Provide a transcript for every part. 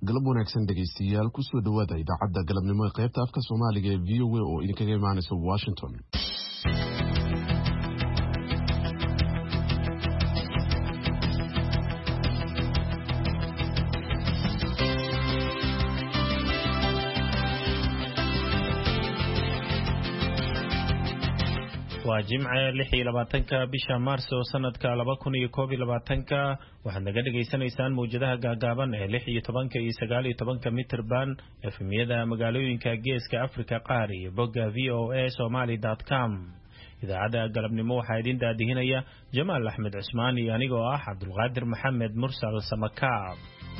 galab wanaagsan dhegeystayaal ku soo dhawaada idaacadda galabnimo ee qaybta afka Soomaaliga ee VOA oo idinkaga imaanaysa Washington. waa Jimce 26 bisha Maarso sanadka 2021 waxaad naga dhageysanaysaan muujadaha gaagaaban ee 16 iyo 19 mitir band efemiyada magaalooyinka Geeska Afrika qaar iyo bogga voasomali.com. idaacadda galabnimo waxaa idin daadihinaya Jamaal Axmed Cusmaan iyo anigoo ah Cabdulqaadir Maxamed Mursal Samakaab.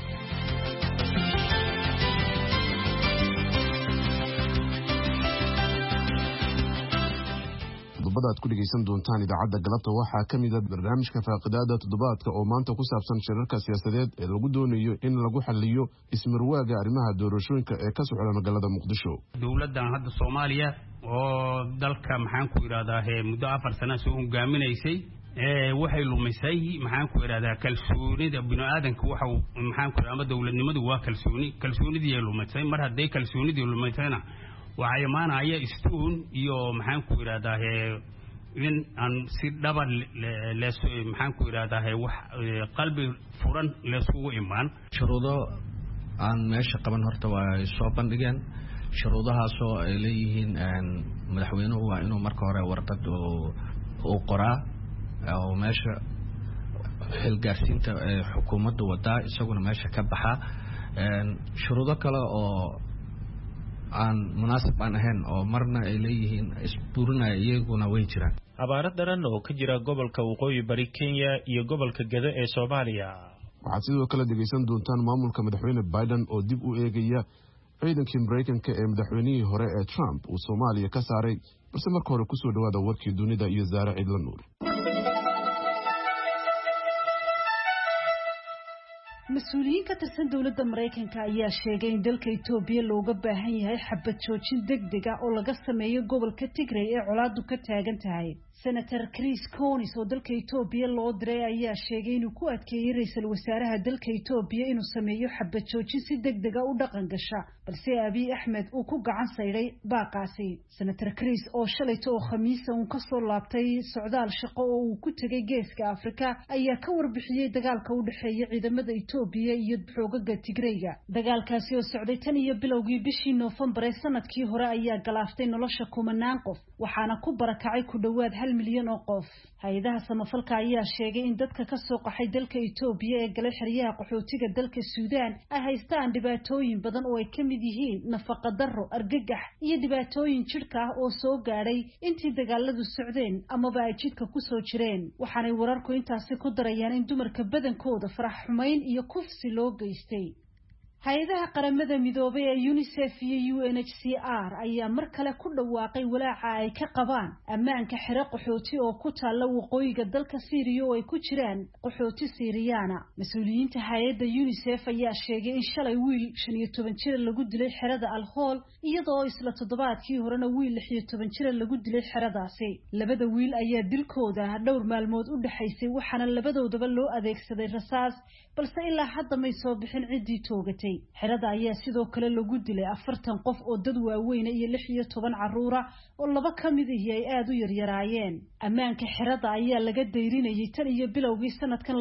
aad ku dhageysan doontaan idaacadda galabta waxaa kamid ah barnaamijka faaqidaada toddobaadka oo maanta ku saabsan shirarka siyaasadeed ee lagu doonayo in lagu xalliyo ismarwaaga arrimaha doorashooyinka ee ka socda magaalada Muqdisho. dawladdan hadda Soomaaliya oo dalka maxaan ku yiraahdaa muddo 4 sano soo hogaaminaysay waxay lumisay maxaan ku yiraahdaa kalsoonida bini'aadanka waxa maxaan ku yiraahdaa dawladnimadu waa kalsoonidii ay lumisay mar haday kalsoonidii lumisayna waxay maanaya istuun iyo maxaan ku yiraahdaa in aan si dhaba leeso maxaan ku yiraahdaa wax qalbi furan leesugu imaan shuruudo aan meesha qaban horta waa soo bandhigeen shuruudahaas oo ay leeyihiin madaxweynuhu waa inuu marka hore warqad oo qoraa oo meesha xilgaarsiinta xukuumadda wadaa isaguna meesha ka baxa shuruudo kale oo aan munaasib aan ahayn oo marna ay leeyihiin isburinaya iyaguna way jiraan. abaaro daran oo ka jira gobolka waqooyi bari Kenya iyo gobolka Gado ee Soomaaliya. waxaad sidoo kale dhageysan doontaan maamulka madaxweyne Biden oo dib u eegaya ciidankii Mareykanka ee madaxweynihii hore ee Trump uu Soomaaliya ka saaray balse marka hore ku soo dhawaada warkii dunida iyo Zaare Cidla Nuur. mas-uuliyiin ka tirsan dawladda Mareykanka ayaa sheegay in dalka Itoobiya looga baahan yahay xabad joojin degdeg ah oo laga sameeyo gobolka Tigray ee colaadu ka taagan tahay. Senator Chris Coons oo dalka Itoobiya loo diray ayaa sheegay inuu ku adkeeyay ra'iisul wasaaraha dalka Itoobiya inuu sameeyo xabad joojin si degdeg ah u dhaqan gasha balse Abiy Ahmed uu ku gacan sayray baaqaasi. Senator Chris oo shalayto oo Khamiis uu ka soo laabtay socdaal shaqo oo uu ku tagay Geeska Afrika ayaa ka warbixiyay dagaalka u dhaxeeya ciidamada Itoobiya iyo xoogaga Tigrayga. dagaalkaasi oo socday tan iyo bilowgii bishii November ee sanadkii hore ayaa galaaftay nolosha kumanaan qof waxaana ku barakacay ku dhawaad 1 milyan oo qof. hay'adaha samafalka ayaa sheegay in dadka ka soo qaxay dalka Itoobiya ee galay xeryaha qaxootiga dalka Suudaan ay haystaan dhibaatooyin badan oo ay ka mid yihiin nafaqa darro, argagax iyo dhibaatooyin jidhka ah oo soo gaadhay intii dagaaladu socdeen amaba ay jidka ku soo jireen. waxaanay wararku intaasi ku darayaan in dumarka badankooda farax xumayn iyo kufsi loo geystay. hay'adaha qaramada midoobay ee UNICEF iyo UNHCR ayaa mar kale ku dhawaaqay walaaca ay ka qabaan ammaanka xero qaxooti oo ku taala waqooyiga dalka Syria oo ay ku jiraan qaxooti Syriyaana. mas-uuliyiinta hay'adda UNICEF ayaa sheegay in shalay wiil 15 jir lagu dilay xerada Al-Hol iyadoo isla toddobaadkii horena wiil 16 jir lagu dilay xeradaasi. labada wiil ayaa dilkooda dhowr maalmood u dhaxaysay waxaana labadoodaba loo adeegsaday rasaas balse ilaa hadda may soo bixin cidii toogatay. xerada ayaa sidoo kale lagu dilay 40 qof oo dad waaweyn iyo 16 caruur ah oo laba kamid ah ay aad u yaryaraayeen. ammaanka xerada ayaa laga dayrinayay tan iyo bilowgii sanadkan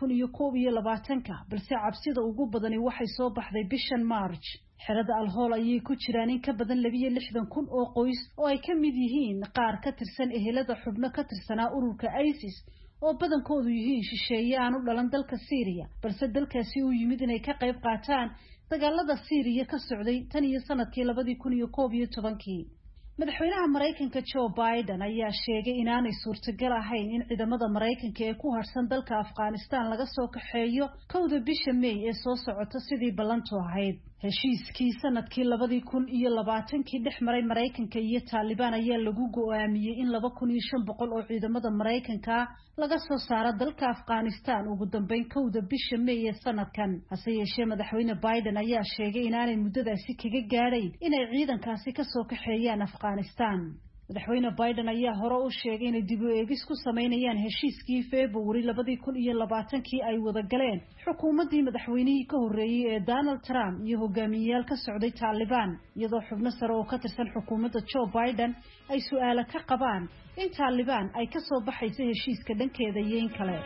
2021 balse cabsida ugu badani waxay soo baxday bishan March. xerada Al-Hol ayay ku jiraan in ka badan 62,000 oo qoys oo ay ka mid yihiin qaar ka tirsan ehelada xubno ka tirsanaa ururka ISIS oo badankoodu yihiin shisheeye aan u dhalan dalka Syria balse dalkaasi uu yimid inay ka qayb qaataan dagaalada Syria ka socday tan iyo sanadkii 2011. madaxweynaha Mareykanka Joe Biden ayaa sheegay inaanay suurtagal ahayn in ciidamada Mareykanka ee ku harsan dalka Afghanistan laga soo kaxeeyo 1 bisha May ee soo socota sidii ballantu ahayd. heshiiskii sanadkii 2020 dhex maray Mareykanka iyo Taliban ayaa lagu go'aamiyay in 2500 oo ciidamada Mareykanka laga soo saaro dalka Afghanistan ugu dambeyn 1 bisha May ee sanadkan. hase yeeshee madaxweyne Biden ayaa sheegay inaanay muddadaasi kaga gaadhayn inay ciidankaasi ka soo kaxeeyaan Afghanistan. madaxweyne Biden ayaa hore u sheegay inay dib u eegis ku sameynayaan heshiiskii February 2020 ay wada galeen xukuumaddii madaxweynihii ka horreeyay ee Donald Trump iyo hogaamiyayaal ka socday Taliban iyadoo xubno sare oo ka tirsan xukuumadda Joe Biden ay su'aalo ka qabaan in Taliban ay ka soo baxayso heshiiska dhankeeda iyo in kale.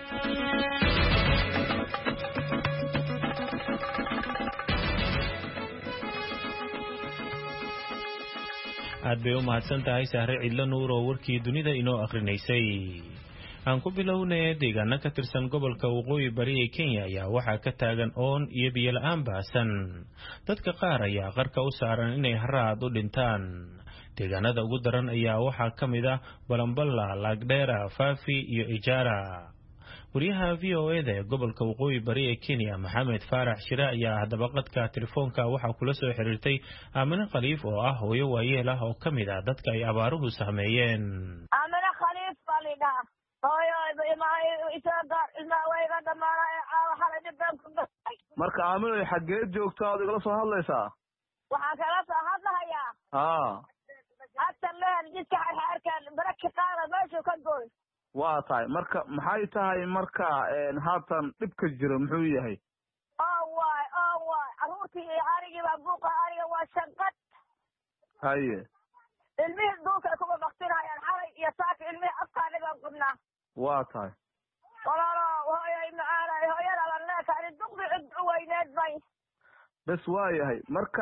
aad bay u mahadsan tahay Sahre Cidlo Nuur oo warkii dunida inoo akrinaysay. aan ku bilownay deegaano ka tirsan gobolka waqooyi bari ee Kenya ayaa waxaa ka taagan oon iyo biyo la'aan baasan. dadka qaar ayaa qarka u saaran inay haraad u dhintaan. deegaanada ugu daran ayaa waxaa ka mid ah Balambala, Lagdera, Fafi iyo Ijara. wariyaha VOA-da ee gobolka waqooyi bari ee Kenya Maxamed Faarax Shire ayaa haddaba qadka telefoonka waxaa kula soo xiriirtay Aamina Khaliif oo ah hooyo waayeel ah oo ka mid ah dadka ay abaaruhu saameeyeen. Aamina Khaliif balida hooyo ilmahayga dhamaanay xalay dibaan ku dhashay. marka Aamina xageed joogtaa oo igala soo hadlaysaa? waxaan kala soo hadlayaa hadda meel jidka xarkaan baraki qaada meesha ka gooy. waa tahay marka maxay tahay marka haatan dhibka jiro muxuu yahay? waay aruurtii arigii baa buuqa ariga waa shanqad. haye ilmihii duulka kuma baqtinayaan xalay iyo saaka ilmihii afkaani baan qubnaa. waa tahay walaalo hooyay macaanay hooyada la leekaani duqdi cid u weyneed bay. bes waa yahay marka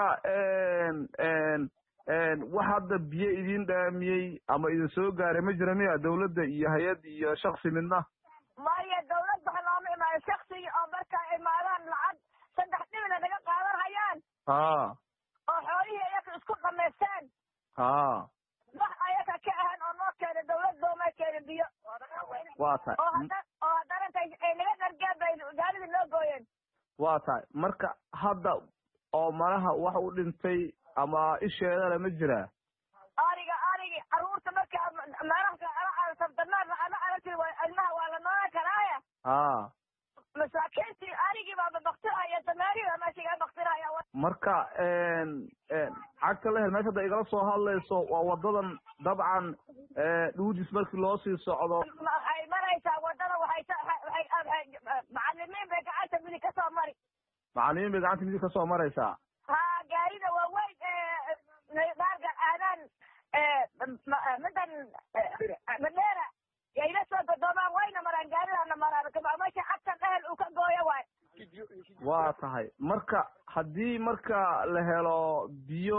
wax hadda biyo idin dhaamiyey ama idin soo gaaray ma jira miya dawladda iyo hay-ad iyo shaksi midna? maya dawladda waxa looma imaayo shaksigi oo marka imaadaan lacag 3 dhibna naga qaadan hayaan. oo xoolihii ayaga isku dhamaysteen. wax ayaga ka ahan oo noo keena dawladda ma keena biyo. waa tahay oo haddana ay naga gargaareen gaalida noo gooyeen. waa tahay marka hadda oo malaha wax u dhintay ama isheedana ma jira? ariga aruurta marka meelaha ala sabdanaad ana aragtay ilmaha waa la noolaan karaaya. masaakiintii arigii baa baqtiraya damaariga meesha baqtiraya. marka cagta la hel meesha hadda igala soo hadlayso waa wadadan dabcan dhuudis markii loo sii socdo waxay maraysaa wadada macallimiin bay gacanta midig ka soo mari. macallimiin bay gacanta midig ka soo maraysaa? gaarida waa weyn gaarga aadaan midan Mandera yayla soo godoomaan wayna maraan gaaridana maraan meesha xagta dhehel uu ka gooyo waay. waa tahay marka haddii marka la helo biyo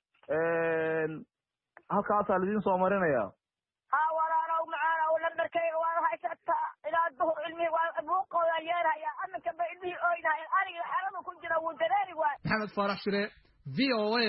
halkaasaa laidin soo marinaya? walaalow macaanow lambarkayga waa haysataa ilaa duhur ilmihii waa buuqooda yeelaya aminka ba ilmihii ooynaya ariga xaradu ku jira wuu dareeri waay. Maxamed Faarax Shire VOA.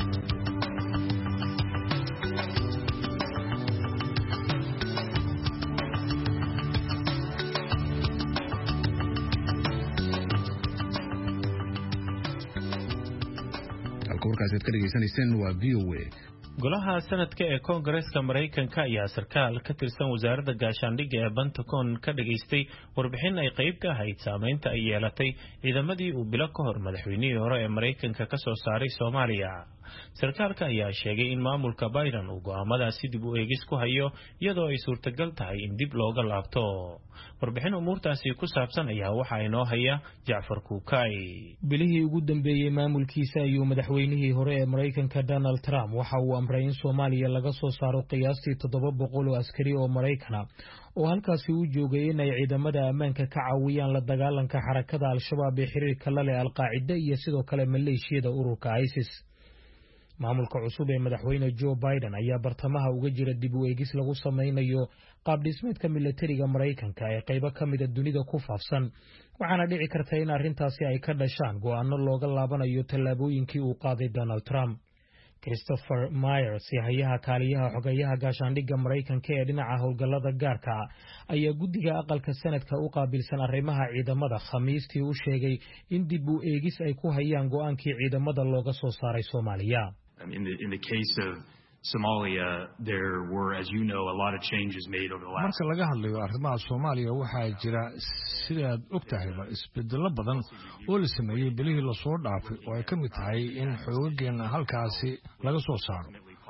warkaas ka dhageysanayseen waa VOA. golaha sanadka ee Koongareeska Mareykanka ayaa sarkaal ka tirsan wasaaradda gaashaandhigga ee Pentagon ka dhageystay warbixin ay qayb ka ahayd saameynta ay yeelatay ciidamadii uu bilo ka hor madaxweynihii hore ee Mareykanka ka soo saaray Soomaaliya. sarkaalka ayaa sheegay in maamulka Biden uu go'aamadaasi dib u eegis ku hayo iyadoo ay suurtagal tahay in dib looga laabto. warbixin umuurtaasi ku saabsan ayaa waxa inoo haya Jacfar Kuukay. bilihii ugu dambeeyay maamulkiisa ayuu madaxweynihii hore ee Mareykanka Donald Trump waxa uu amray in Soomaaliya laga soo saaro qiyaastii 700 oo askari oo Mareykan ah oo halkaasi u joogay in ay ciidamada ammaanka ka caawiyaan la dagaalanka xarakada Al-Shabaab ee xiriirka la leh Al-Qaacida iyo sidoo kale maleeshiyada ururka ISIS. maamulka cusub ee madaxweyne Joe Biden ayaa bartamaha uga jira dib u eegis lagu sameynayo qaab dhismeedka militariga Mareykanka ee qaybo ka mid ah dunida ku faafsan, waxaana dhici karta in arrintaasi ay ka dhashaan go'aano looga laabanayo tallaabooyinkii uu qaaday Donald Trump. Christopher Myers, yahayaha kaaliyaha xogayaha gaashaandhigga Mareykanka ee dhinaca howlgallada gaarka ayaa guddiga aqalka sanadka u qaabilsan arrimaha ciidamada Khamiistii u sheegay in dib u eegis ay ku hayaan go'aankii ciidamada looga soo saaray Soomaaliya. In the case of Somalia, there were, as you know, a lot of changes made over the last. marka laga hadlayo arrimaha Soomaaliya waxaa jira sidaad ogtahay isbeddello badan oo la sameeyay bilihii la soo dhaafay oo ay ka mid tahay in xoogaggeena halkaasi laga soo saaro.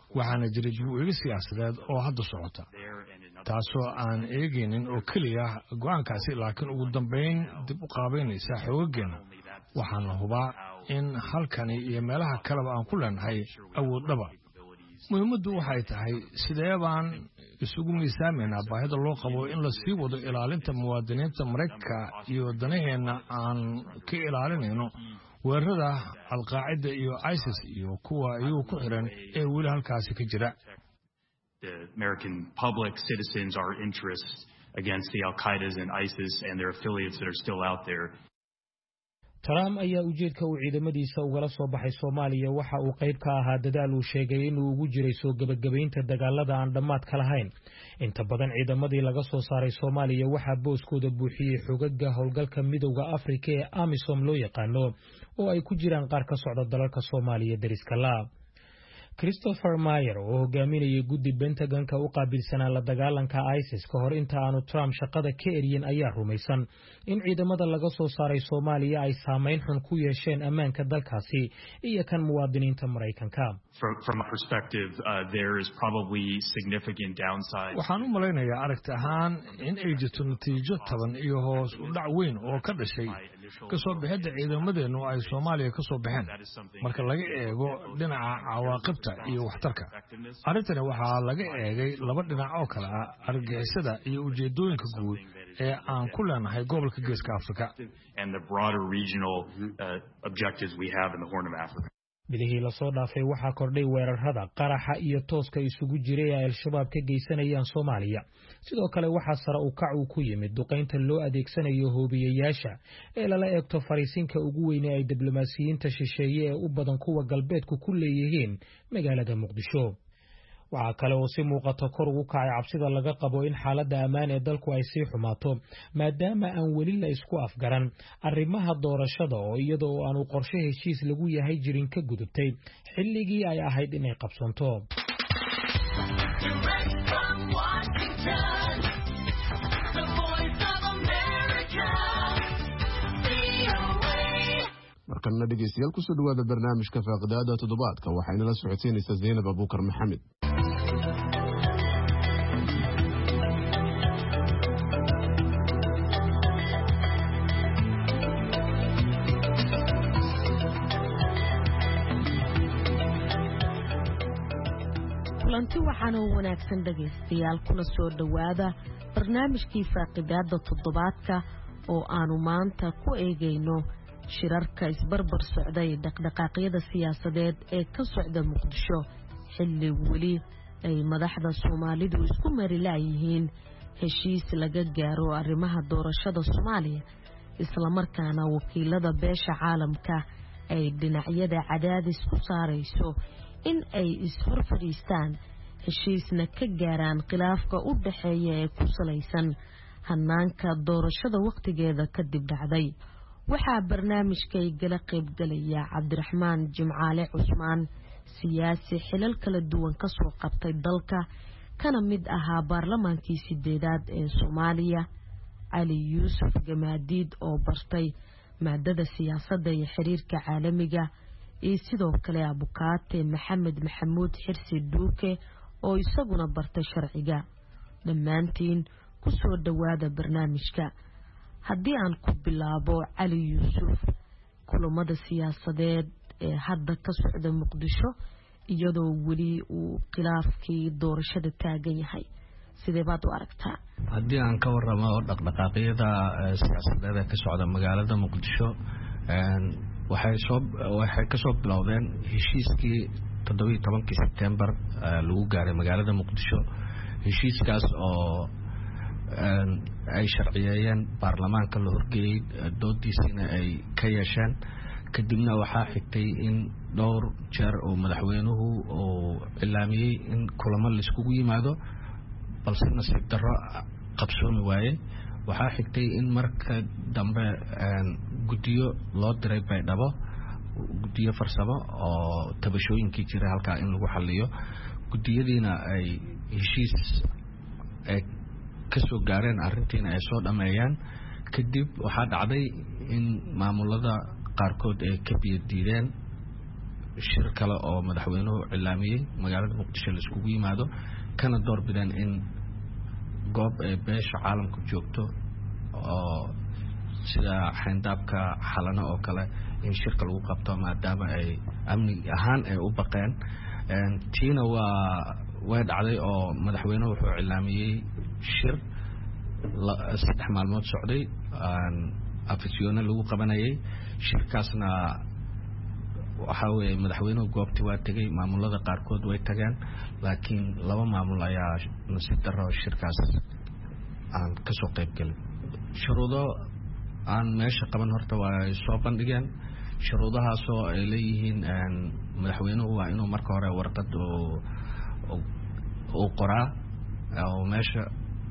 waxaana jira dib u eegis siyaasadeed oo hadda socota taasoo aan eegaynin oo keliya go'aankaasi laakiin ugu dambayn dib u qaabaynaysa xoogageenna waxaana hubaa in halkani iyo meelaha kaleba aan ku leenahay awooddhaba muhiimaddu waxay tahay sidee baan isugu miisaamaynaa baahida loo qabo in la sii wado ilaalinta muwaadiniinta Maraykanka iyo danaheenna aan ka ilaalinayno weerarada alqaacida iyo ISIS iyo kuwa iyagu ku xiran ee weli halkaasi ka jira. The American public citizens are interests against the Al-Qaeda and ISIS and their affiliates that are still out there. Trump ayaa ujeedka uu ciidamadiisa ugala soo baxay Soomaaliya waxa uu qayb ka ahaa dadaal uu sheegay inuu ugu jiray soo gabagabaynta dagaalada aan dhamaadka lahayn. Inta badan ciidamadii laga soo saaray Soomaaliya waxa booskooda buuxiyay xogaga howlgalka Midowga Afrika ee AMISOM loo yaqaano oo ay ku jiraan qaar ka socda dalalka Soomaaliya dariska la. Christopher Meyer oo hogaaminayay guddi Pentagon-ka u qaabilsanaa la dagaalanka ISIS ka hor inta aanu Trump shaqada ka eryin ayaa rumaysan in ciidamada laga soo saaray Soomaaliya ay saameyn xun ku yeesheen ammaanka dalkaasi iyo kan muwaadiniinta Maraykanka. From a perspective, there is probably significant downside. Waxaan u maleynayaa aragti ahaan in ay jirto natiijo taban iyo hoos u dhac weyn oo ka dhashay kasoo bixidda ciidamadeenu ay Soomaaliya ka soo baxeen marka laga eego dhinaca cawaaqibta iyo waxtarka. Arrintani waxaa laga eegay laba dhinac oo kala ah argagixisada iyo ujeedooyinka guud ee aan ku leenahay gobolka Geeska Afrika and the broader regional objectives we have in the Horn of Africa. Bidihii la soo dhaafay waxaa kordhay weerarada qaraxa iyo tooska isugu jiray ay al-shabaab ka geysanayaan Soomaaliya. Sidoo kale waxaa sare u kac ku yimid duqeynta loo adeegsanayo hoobiyeyaasha ee lala eegto fariisinka ugu weyn ee ay diblomaasiyiinta shisheeye ee u badan kuwa galbeedku ku leeyihiin magaalada Muqdisho. waxaa kale oo si muuqato kor ugu kacay cabsida laga qabo in xaaladda ammaan ee dalku ay sii xumaato maadaama aan weli la isku afgaran arrimaha doorashada oo iyadoo aanu qorshe heshiis lagu yahay jirin ka gudubtay xilligii ay ahayd inay qabsanto. markana dhegeystayaal kusoo dhawaada barnaamijka faaqidaada toddobaadka waxayna la socodsiinaysaa Zainab Abuukar Maxamed. kulanti waxaana wanaagsan dhegeystayaal kuna soo dhawaada barnaamijkii faaqidaada toddobaadka oo aanu maanta ku eegayno shirarka isbarbar socday dhaqdhaqaaqyada siyaasadeed ee ka socda Muqdisho xilli weli ay madaxda Soomaalidu isku mari laayihiin heshiis laga gaaro arrimaha doorashada Soomaaliya isla markaana wakiilada beesha caalamka ay dhinacyada cadaadis ku saarayso in ay isfar fadhiistaan heshiisna ka gaaraan khilaafka u dhaxeeya ee ku salaysan hanaanka doorashada waqtigeeda kadib dhacday. waxaa barnaamijkay gala qayb galaya Cabdiraxmaan Jimcaale Cusmaan siyaasi xilal kala duwan ka soo qabtay dalka kana mid ahaa baarlamaankii 8aad ee Soomaaliya Ali Yuusuf Gamaadiid oo bartay maadada siyaasadda iyo xiriirka caalamiga iyo sidoo kale Abukaate Maxamed Maxamuud Xirsi Duuke oo isaguna bartay sharciga. dhammaantiin ku soo dhawaada barnaamijka. haddii aan ku bilaabo Ali Yuusuf kulamada siyaasadeed ee hadda ka socda Muqdisho iyadoo weli uu khilaafkii doorashada taagan yahay sidee baad u aragtaa? haddii aan ka warramo dhaqdhaqaaqyada siyaasadeed ee ka socda magaalada Muqdisho waxay ka soo bilowdeen heshiiskii 17 September lagu gaaray magaalada Muqdisho. heshiiskaas oo ay sharciyeeyeen baarlamaanka la horgeeyay doodiisina ay ka yeesheen kadibna waxaa xigtay in dhowr jeer oo madaxweynuhu oo ilaamiyay in kulamo la iskugu yimaado balse nasiib darro qabsoon waayay. waxaa xigtay in marka dambe guddiyo loo diray Baydhabo guddiyo farsamo oo tabashooyinkii jiray halkaa in lagu xalliyo. guddiyadiina ay heshiis ka soo gaareen arrintiina ay soo dhameeyaan. kadib waxaa dhacday in maamulada qaarkood ay ka biyadiideen shir kale oo madaxweynuhu cilaamiyey magaalada muqdisho la iskugu yimaado kana door bideen in goob ay beesha caalamku joogto oo sida xayndaabka xalana oo kale in shirka lagu qabto maadaama ay amni ahaan ay u baqeen tiina way dhacday oo madaxweynuhu wuxuu cilaamiyey shir 3 maalmood socday afisyoona lagu qabanayay shirkaasna waxa weeye madaxweynuhu goobtii waa tegay maamulada qaarkood way tageen laakiin 2 maamul ayaa nasiib darro shirkaas aan ka soo qayb galin shuruudo aan meesha qaban horta waa soo bandhigeen shuruudahaasoo ay leeyihiin madaxweynuhu waa inuu marka hore warqad uu qoraa oo meesha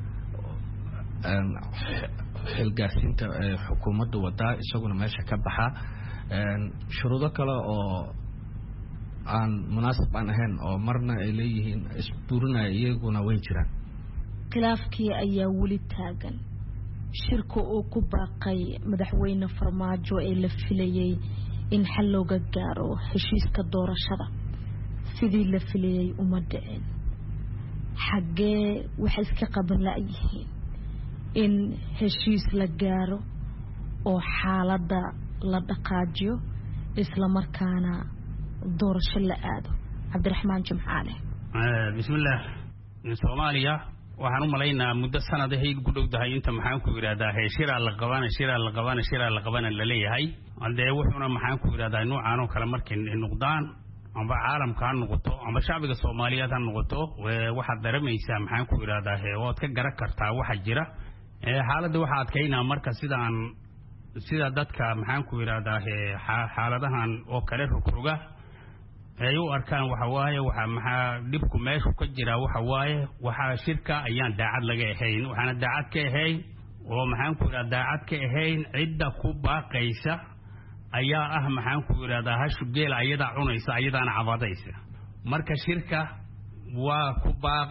xilgaarsiinta xukuumadda wadaa isaguna meesha ka baxaa shuruudo kale oo aan munaasib aan ahayn oo marna ay leeyihiin isburinaya iyaguna way jiraan khilaafkii ayaa weli taagan shirka uu ku baaqay madaxweyne farmaajo ee la filayay in xal looga gaaro heshiiska doorashada sidii la filayay uma dhicin xaggee waxay iska qaban la'yihiin in heshiis la gaaro oo xaaladda la dhaqaajiyo isla markaana doorasho la aado cabdiraxmaan jimcaale bismillaah Soomaaliya waxaan u malaynaa muddo sanad ahayd ku dhowdahay inta maxaan ku yiraahdaa shiraa la qabana la leeyahay hadee wuxuuna maxaan ku yiraahdaa noocan oo kale markay noqdaan amba caalamka ha noqoto amba shacbiga Soomaaliyeed ha noqoto waxaad dareemaysaa maxaan ku yiraahdaa waad ka garan kartaa waxa jira xaaladda waxa adkeynaa marka sida dadka maxaan ku yiraahdaa xaaladahan oo kale rogroga ay u arkaan waxa waaye maxaa dibku meesha ka jira waxa waaye waxa shirka ayaan daacad laga ahayn waxaana daacad ka ahayn oo maxaan ku yiraahdaa daacad ka ahayn cidda ku baaqaysa ayaa maxaan ku yiraahdaa hashu geel ayada cunaysa ayadaana cabadaysa marka shirka waa ku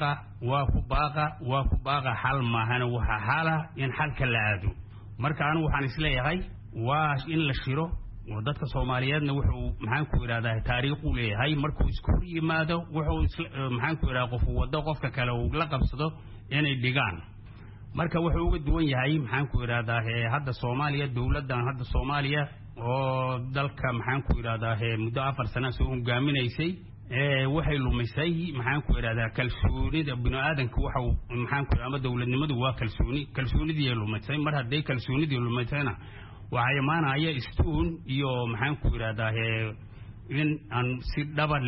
baaqa hal maahan waxa hala in xalka la aado marka anu waxaan isleeyahay waa in la shiro dadka Soomaaliyeedna wuxuu maxaan ku yiraahdaa taariikh u leeyahay markuu isku yimaado wuxuu maxaan ku yiraahdaa qof wada qofka kale uu la qabsado inay dhigaan marka wuxuu uga duwan yahay maxaan ku yiraahdaa hadda Soomaaliya dawladdan hadda Soomaaliya oo dalka maxaan ku yiraahdaa muddo 4 sano soo hogaaminaysay waxay lumisay maxaan ku yiraahdaa kalsoonida bini'aadanka waxa maxaan ku yiraahdaa dawladnimadu waa kalsoonidii lumisay mar haday kalsoonidii lumisayna waxay maanaya istuun iyo maxaan ku yiraahdaa in aan si dhabar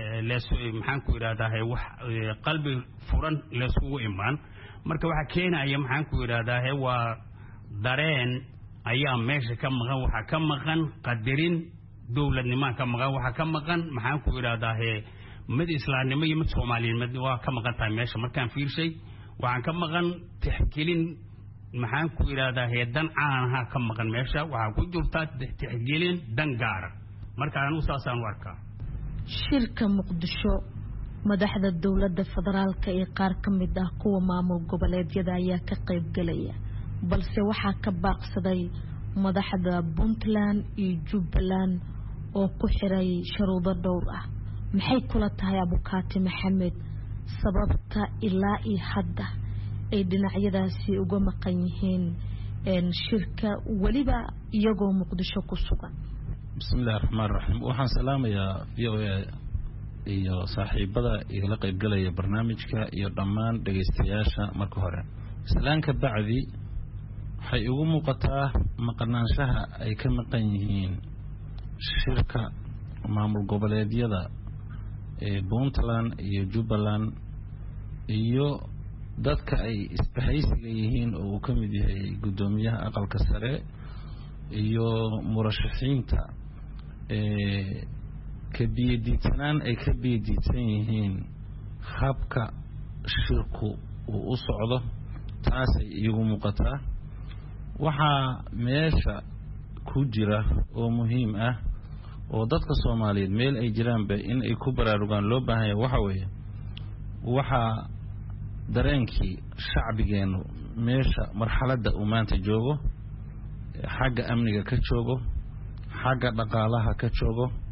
maxaan ku yiraahdaa wax qalbi furan la isugu imaan marka waxa keenaya maxaan ku yiraahdaa waa dareen ayaa meesha ka maqan waxa ka maqan qadarin dawladnimada ka maqan waxa ka maqan maxaan ku yiraahdaa mid islaamnimo iyo mid Soomaaliyeed waa ka maqan tahay meesha markaan fiirshay waxaan ka maqan tixgelin maxaan ku yiraahdaa dan caanaha ka maqan meesha waxa ku jirta tixgelin dan gaar marka aan u saasaan warka shirka Muqdisho madaxda dawladda federaalka ee qaar ka mid ah kuwa maamul goboleedyada ayaa ka qayb galaya balse waxa ka baaqsaday madaxda Puntland iyo Jubbaland oo ku xiray shuruudo dhowr ah maxay kula tahay Abukaati Maxamed sababta ilaa hadda ay dhinacyadaasi uga maqan yihiin shirka waliba iyagoo Muqdisho ku sugan bismillaahir rahmaanir rahiim waxaan salaamayaa VOA iyo saaxiibada igala qayb galaya barnaamijka iyo dhammaan dhageystayaasha marka hore salaanka bacdi waxay ugu muuqataa maqnaanshaha ay ka maqan yihiin shirka maamul goboleedyada Puntland iyo Jubbaland iyo dadka ay isbahaysiga yihiin oo uu ka mid yahay gudoomiyaha aqalka sare iyo murashaxiinta ka biyadiidsanaan ay ka biyadiidsan yihiin habka shirku uu u socdo taasay igu muuqataa waxaa meesha ku jira oo muhiim ah oo dadka Soomaaliyeed meel ay jiraanba in ay ku baraarugaan loo baahan yahay waxa weeye waxa dareenkii shacbigeenu meesha marxaladda uu maanta joogo xagga amniga ka joogo xagga dhaqaalaha ka joogo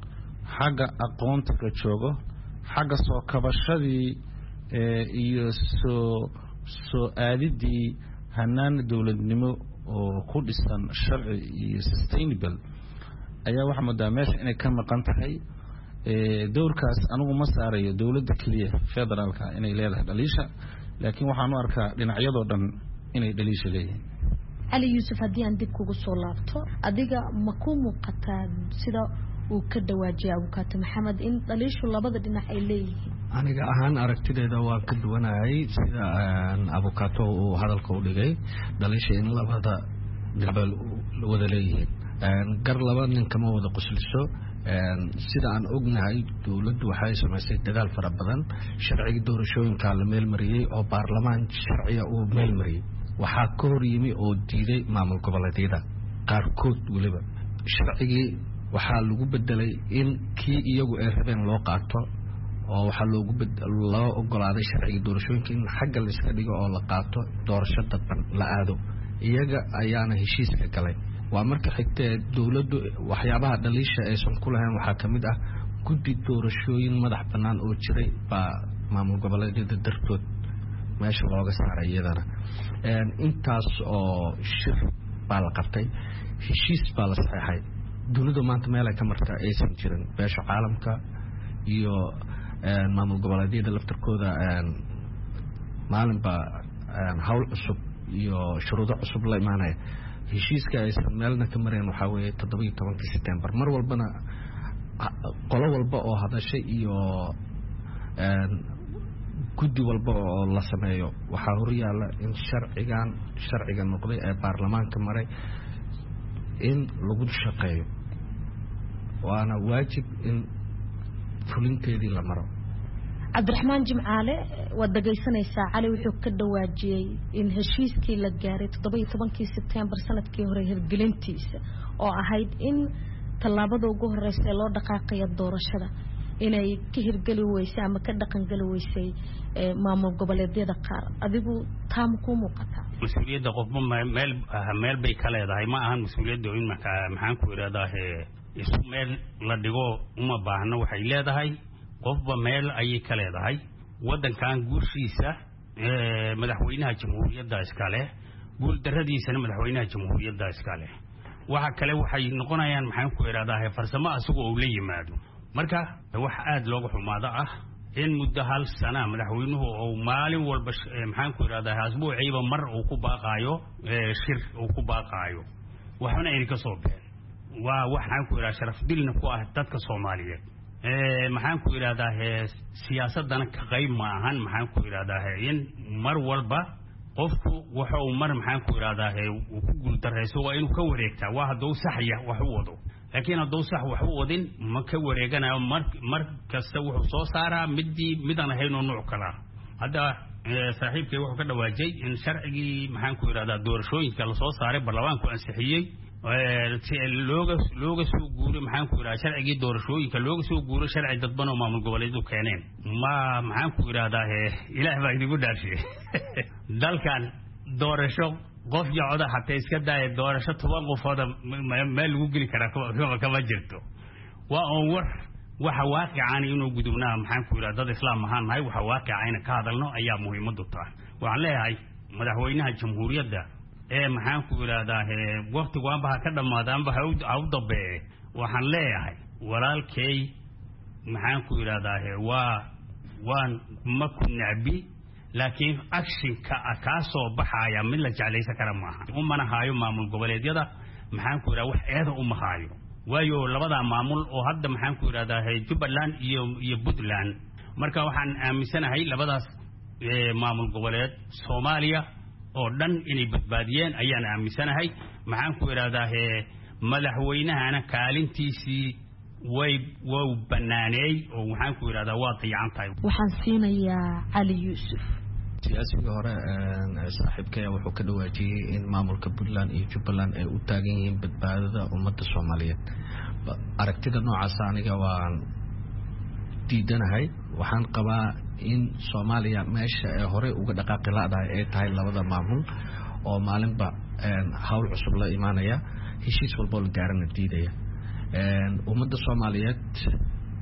xagga aqoonta ka joogo xagga soo kabashadii iyo soo aadidii hanaan dowladnimo oo ku dhisan sharci iyo sustainable ayaa waxa moodaa meesha inay ka maqan tahay dowrkaas anigu ma saarayo dowladda keliya federaalka inay leedahay dhaliisha laakiin waxaan u arkaa dhinacyadoo dhan inay dhaliisha leeyihiin cali yuusuf haddii aan dib kugu soo laabto adiga ma ku muuqataa sida uu ka dhawaajiyay abukaate maxamed in dhaliishu labada dhinac ay leeyihiin aniga ahaan aragtideeda waan ka duwanahay sida abukaato uu hadalka u dhigay dhaliisha in labada dhinac wada leeyihiin gar laba nin kama wada qosliso sida aan ognahay dowladdu waxay samaysay dadaal fara badan sharciga doorashooyinka la meel mariyay oo baarlamaan sharciga uu meel mariyay waxaa ka hor yimi oo diiday maamul goboleedyada qaarkood waliba sharcigii waxaa lagu bedelay in kii iyagu ay rabeen loo qaato oo waxaa loo ogolaaday sharciga doorashooyinka in xagga la iska dhigo oo la qaato doorasho dadban la aado iyaga ayaana heshiiska galay waa marka xigtee dowladdu waxyaabaha dhaliisha aysan ku lahayn waxaa ka mid ah guddi doorashooyin madax bannaan oo jiray baa maamul goboleedyada dartood meesha looga saaray iyadana intaas oo shir baa la qabtay heshiis baa la saxeexay dowladda maanta meel ay ka marta aysan jirin beesha caalamka iyo maamul goboleedyada laftarkooda maalinba hawl cusub iyo shuruudo cusub la imaanaya heshiiska aysan meelna ka mareen waxaa weeye 17 September mar walbana qolo walba oo hadashay iyo guddi walba oo la sameeyo waxaa horyaala in sharciga noqday ee baarlamaanka maray in lagu shaqeeyo waana waajib in fulinteedii la maro cabdiraxmaan jimcaale waad dhagaysanaysaa cali wuxuu ka dhawaajiyey in heshiiskii la gaaray 17 September sanadkii hore hirgelintiisa oo ahayd in tallaabada ugu horeysa ee loo dhaqaaqayo doorashada inay ka hirgeli weysay ama ka dhaqangeli weysay maamul goboleedyada qaar adigu taam ku muuqata mas'uuliyadda qofba meel bay ka leedahay ma ahan mas'uuliyadda in maxaan ku iraahdaa isu meel la dhigo uma baahna waxay leedahay qofba meel ayay ka leedahay wadankan guushiisa madaxweynaha jamhuuriyadda iskale guul daradiisana madaxweynaha jamhuuriyadda iskale waxa kale waxay noqonayaan maxaan ku iraahdaa farsamo asagoo uu la yimaado marka wax aad looga xumaado ah in muddo hal sana madaxweynuhu oo maalin walba maxaan ku iraahdaa asbuuciiba mar uu ku baaqaayo shir uu ku baaqaayo waxna ay ka soo been waa waxaan ku iraahdaa sharaf dilna ku ah dadka Soomaaliyeed maxaan ku iraahdaa siyaasadana ka qayb ma ahan maxaan ku iraahdaa in mar walba qofku waxa uu mar maxaan ku iraahdaa uu ku guul dareyso waa inuu ka wareegtaa waa haduu saxya wax u wado laakiin haduu sax wax u wadin ma ka wareeganayo mar kasta wuxuu soo saaraa midaan ahayn oo nooc kala hadda saaxiibkay wuxuu ka dhawaajay in sharcigii maxaan ku iraahdaa doorashooyinka la soo saaray baarlamaanku ansixiyay looga soo guuray maxaan ku iraahdaa sharcigii doorashooyinka looga soo guuray sharci dadban oo maamul goboleedu keeneen maxaan ku iraahdaa ilaahay baa idinku dhaarshay dalkan doorasho qof yacooda hatta iska daaya doorasho 10 qofooda meel lagu geli karaa kama jirto waa on waxa waaqican inuu gudubnaa maxaan ku iraahdaa dad islaam ahaan nahay waxa waaqican ka hadalno ayaa muhiimad u tahay waxaan leeyahay madaxweynaha jamhuuriyadda maxaan ku iraahdaa waqtigu aanba ka dhamaadaanba ha u dambeeyay waxaan leeyahay walaalkay maxaan ku iraahdaa waan ma ku nacbi laakiin actionka ka soo baxaya mid la jeclaysan kara maaha umana haayo maamul goboleedyada maxaan ku iraahdaa wax eeda uma haayo waayo labada maamul oo hadda maxaan ku iraahdaa Jubbaland iyo Puntland marka waxaan aaminsanahay labadaas maamul goboleed Soomaaliya oo dhan inay badbaadiyeen ayaan aaminsanahay maxaan ku iraahdaa madaxweynahana kaalintiisii way banaaneey oo waxaan ku iraahdaa waa qiican tahay waxaan siinayaa cali yuusuf siyaasiga hore saaxiibkay wuxuu ka dhawaajiyay in maamulka Puntland iyo Jubbaland ay u taagan yihiin badbaadada ummadda Soomaaliyeed aragtida noocaas aniga waan diidanahay waxaan qabaa in Soomaaliya meesha ay hore uga dhaqaaqi laadahay ay tahay labada maamul oo maalinba hawl cusub la imaanaya heshiis walba la gaarana diidaya ummadda Soomaaliyeed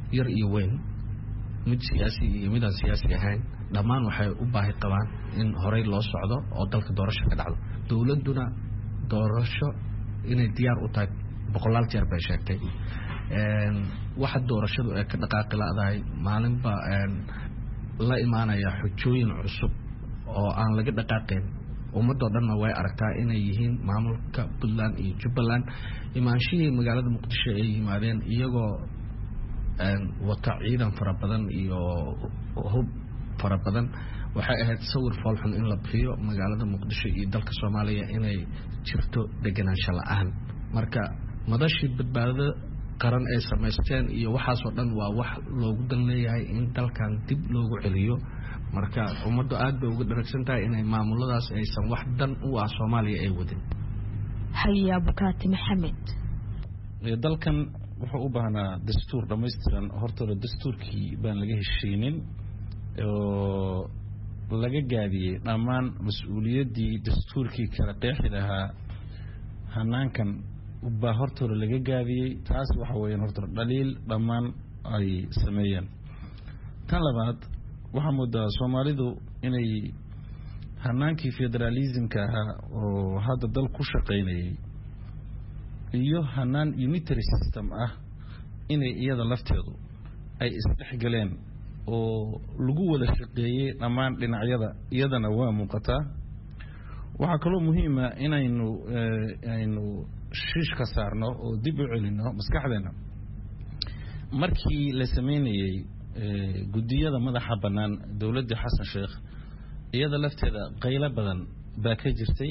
yar iyo weyn mid siyaasi iyo midaan siyaasi ahayn dhammaan waxay u baahi qabaan in horey loo socdo oo dalka doorasho ka dhacdo dowladuna doorasho inay diyaar u tahay boqolaal jeer bay sheegtay waxa doorashadu ay ka dhaqaaqi laadahay maalinba la imaanaya xujooyin cusub oo aan laga dhaqaaqayn ummadoo dhanna way aragtaa inay yihiin maamulka Puntland iyo Jubbaland imaanshihii magaalada Muqdisho ay yimaadeen iyagoo wata ciidan fara badan iyo hub fara badan waxay ahayd sawir foolxun in la bixiyo magaalada Muqdisho iyo dalka Soomaaliya inay jirto deganaansho la'aan marka madashii badbaadada qaran ay samaysteen iyo waxaas oo dhan waa wax loogu dan leeyahay in dalkan dib loogu celiyo marka ummaddu aad bay uga dharagsan tahay inay maamuladaas aysan wax dan u ah Soomaaliya ay wadin Haya Bukaati Maxamed dalkan wuxuu u baahnaa dastuur dhammaystiran hortooda dastuurkii baan laga heshiinin oo laga gaadiyey dhammaan mas-uuliyaddii dastuurkii kala qeexi lahaa hanaankan baa hortooda laga gaadiyey taas waxa weeyaan horta dhaliil dhammaan ay sameeyeen tan labaad waxaa moodaa Soomaalidu inay hanaankii federalismka ahaa oo hadda dal ku shaqaynayay iyo hanaan unitary system ah inay iyada lafteedu ay isdhexgaleen oo lagu wada shaqeeyay dhammaan dhinacyada iyadana waa muuqataa waxaa kaloo muhiim ah inaynu shiish ka saarno oo dib u celino maskaxdeena markii la sameynayay gudiyada madaxa bannaan dowladda Xasan Sheekh iyada lafteeda qaylo badan baa ka jirtay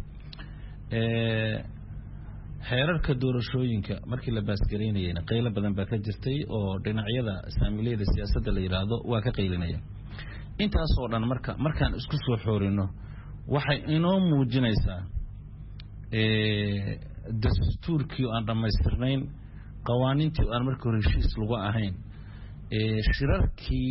xeerarka doorashooyinka markii la baasgareynayayna qaylo badan baa ka jirtay oo dhinacyada saamiliyada siyaasadda la yiraahdo waa ka qaylinaya intaas oo dhan markaan isku soo xoorino waxay inoo muujinaysaa dastuurkii aan dhammaystirnayn qawaaniintii aan markii hore heshiis lagu ahayn shirarkii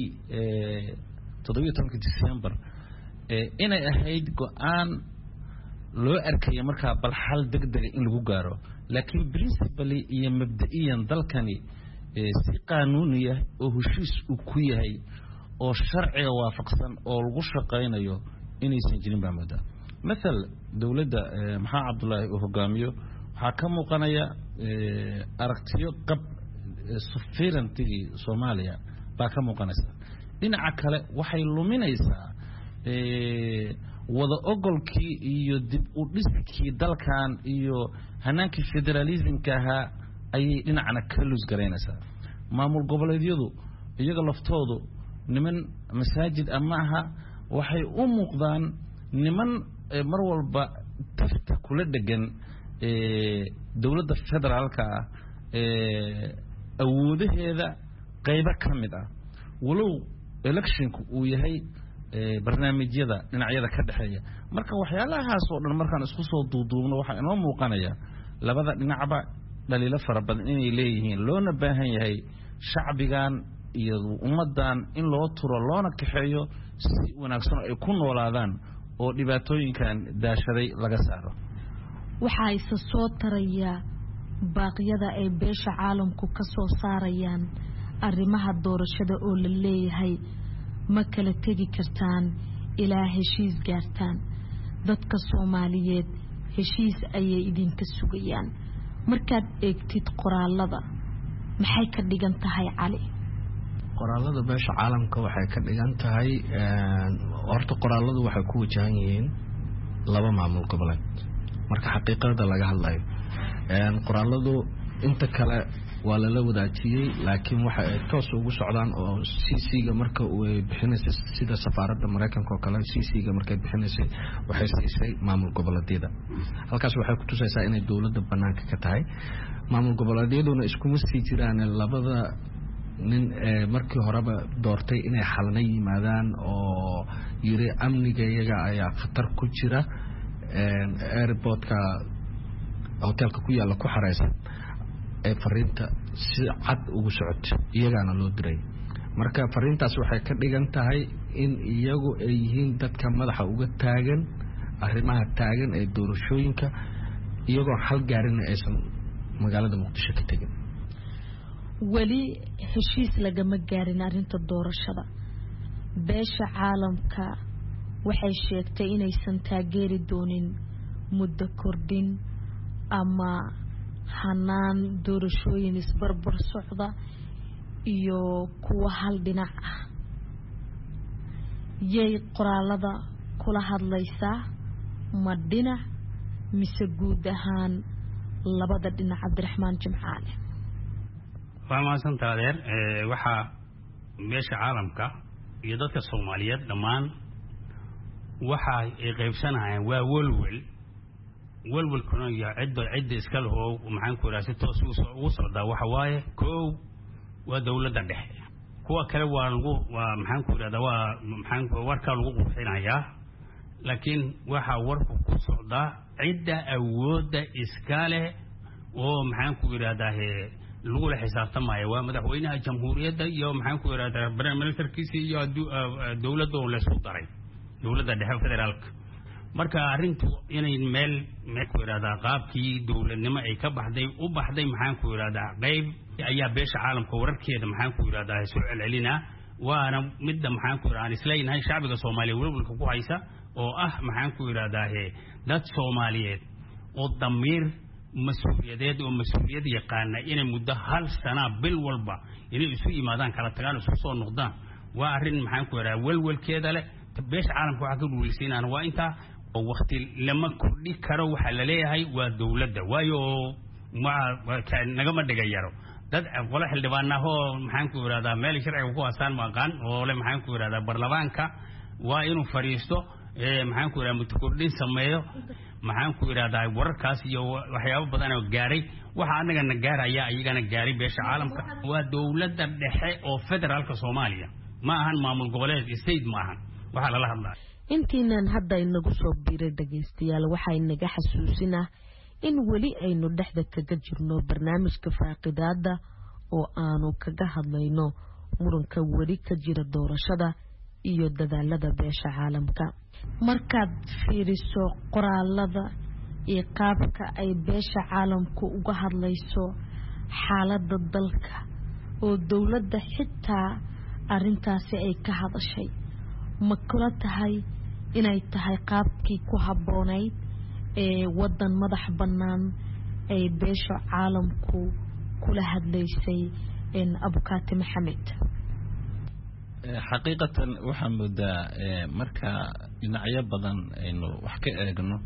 17 December inay ahayd go'aan loo arkay markaa bal xal degdeg in lagu gaaro laakiin principally iyo mabda'iyan dalkani si qaanuuni ah oo heshiis uu ku yahay oo sharciga waafaqsan oo lagu shaqeynayo inaysan jirin baa moodaa مثل دولة محمد عبد الله وهجاميو حكموا قنايا أركتيو قب سفيرن تيجي سوماليا بحكموا قناصة دين عكلا وحيلو من إيسا وذا أقول كي يدب ودس كي دل كان يو هناك فيدراليزم كها أي دين عنا كلوس جرينسا معمول قبل يديو يجعل لفتوضو نمن مساجد أماها وحي قدان نمن mar walba tafta kula dhagan dawladda federaalka awoodaheeda qayb ka mid ah walow electionku uu yahay barnaamijyada dhinacyada ka dhaxeeya marka waxyaalahaas oo dhan markaan isku soo duuduubno waxa inoo muuqanaya labada dhinacba dhaliilo fara badan inay leeyihiin loona baahan yahay shacbigan iyo ummadan in loo turo loona kaxeeyo si wanaagsan ay ku noolaadaan oo dhibaatooyinkan daashaday laga saaro waxa ay soo taraya baaqyada ay beesha caalamku ka soo saarayaan arrimaha doorashada oo la leeyahay ma kala tagi kartaan ilaa heshiis gaartaan dadka Soomaaliyeed heshiis ayay idinka sugayaan markaad eegtid qoraalada maxay ka dhigan tahay cali qoraalada beesha caalamka waxay ka dhigan tahay horta qoraaladu waxay ku wajahan yihiin laba maamul goboleed marka xaqiiqada laga hadlayo qoraaladu inta kale waa la wadaajiyay laakiin waxa ay toos ugu socdaan oo CC-ga marka uu bixinayay sida safaaradda Mareykanka oo kale CC-ga markay bixinaysay waxay siisay maamul goboleedyada halkaas waxay ku tusaysaa inay dawladda banaanka ka tahay maamul goboleedyaduna isku masti jiraan labada nin markii horeba doortay inay xalna yimaadaan oo yiri amniga iyaga ayaa khatar ku jira airportka hotelka ku yaala ku xareysan fariinta si cad ugu socod iyagana loo diray marka fariintaas waxay ka dhigan tahay in iyagu ay yihiin dadka madaxa uga taagan arrimaha taagan ee doorashooyinka iyagoo xal gaarin aysan magaalada Muqdisho ka tagin weli heshiis lagama gaarin arrinta doorashada beesha caalamka waxay sheegtay inaysan taageeri doonin muddo kordhin ama hanaan doorashooyin isbarbar socda iyo kuwa hal dhinac ah yay qoraalada kula hadlaysaa ma dhinac mise guud ahaan labada dhinac Cabdiraxmaan Jimcaale waa maasantaa adeer waxaa meesha caalamka iyo dadka Soomaaliyeed dhammaan waxa ay qaybsanayaan waa walwalkuna iyo cidda iska leh oo maxaan ku raasay toos ugu socdaa waxa waaye koow waa dawladda dhexe kuwa kale waa maxaan ku raada waa maxaan warka lagu qurxinayaa laakiin waxa warku ku socdaa cidda awoodda iska leh oo maxaan ku raada lagu la xisaabtamayo waa madaxweynaha jamhuuriyadda iyo maxaan ku raada barnaamijkiisa iyo dawladda oo la isku daray dawladda dhexe federaalka marka arintu inay meel ku raada qaabkii dawladnimo ay ka baxday u baxday maxaan ku raada qayb ayaa beesha caalamka wararkeeda maxaan ku raada soo celcelina waana midda maxaan ku raada isleenahay shacbiga Soomaaliyeed walwalka ku haysa oo maxaan ku raada dad Soomaaliyeed oo damiir mas'uuliyadeed oo mas'uuliyad yaqaana inay muddo hal sana bil walba inay isu yimaadaan kala tagaan isku soo noqdaan waa arin maxaan ku raada walwalkeeda leh beesha caalamka waxa ka duulisiinaan waa inta waqti lama kordhi karo waxa la leeyahay waa dawladda waayo naga ma dhigayaro dad qolo xildhibaanaho maxaan ku raada meel sharciga ku haasaan maqaan oo le maxaan ku raada baarlamaanka waa inuu fariisto maxaan ku raada mudkordhin sameeyo maxaan ku raada wararkaas iyo waxyaabo badan oo gaaray waxa anagana gaaraya ayagana gaaray beesha caalamka waa dawladda dhexe oo federaalka Soomaaliya ma ahan maamul goboleed state ma ahan waxa la hadlaa intiinan hadda inagu soo biiray dhageystayaal waxa inaga xasuusinaa in weli aynu dhexda kaga jirno barnaamijka faaqidaada oo aanu kaga hadlayno muranka weli ka jira doorashada iyo dadaalada beesha caalamka markaad fiiriso qoraalada iyo qaabka ay beesha caalamku uga hadlayso xaaladda dalka oo dawladda xitaa arintaasi ay ka hadashay ma kula tahay inay tahay qaabkii ku habboonayd ee wadan madax bannaan ay beesha caalamku kula hadlaysay Abukaati Maxamed xaqiiqatan waxaan moodaa marka dhinacyo badan aynu wax ka eegno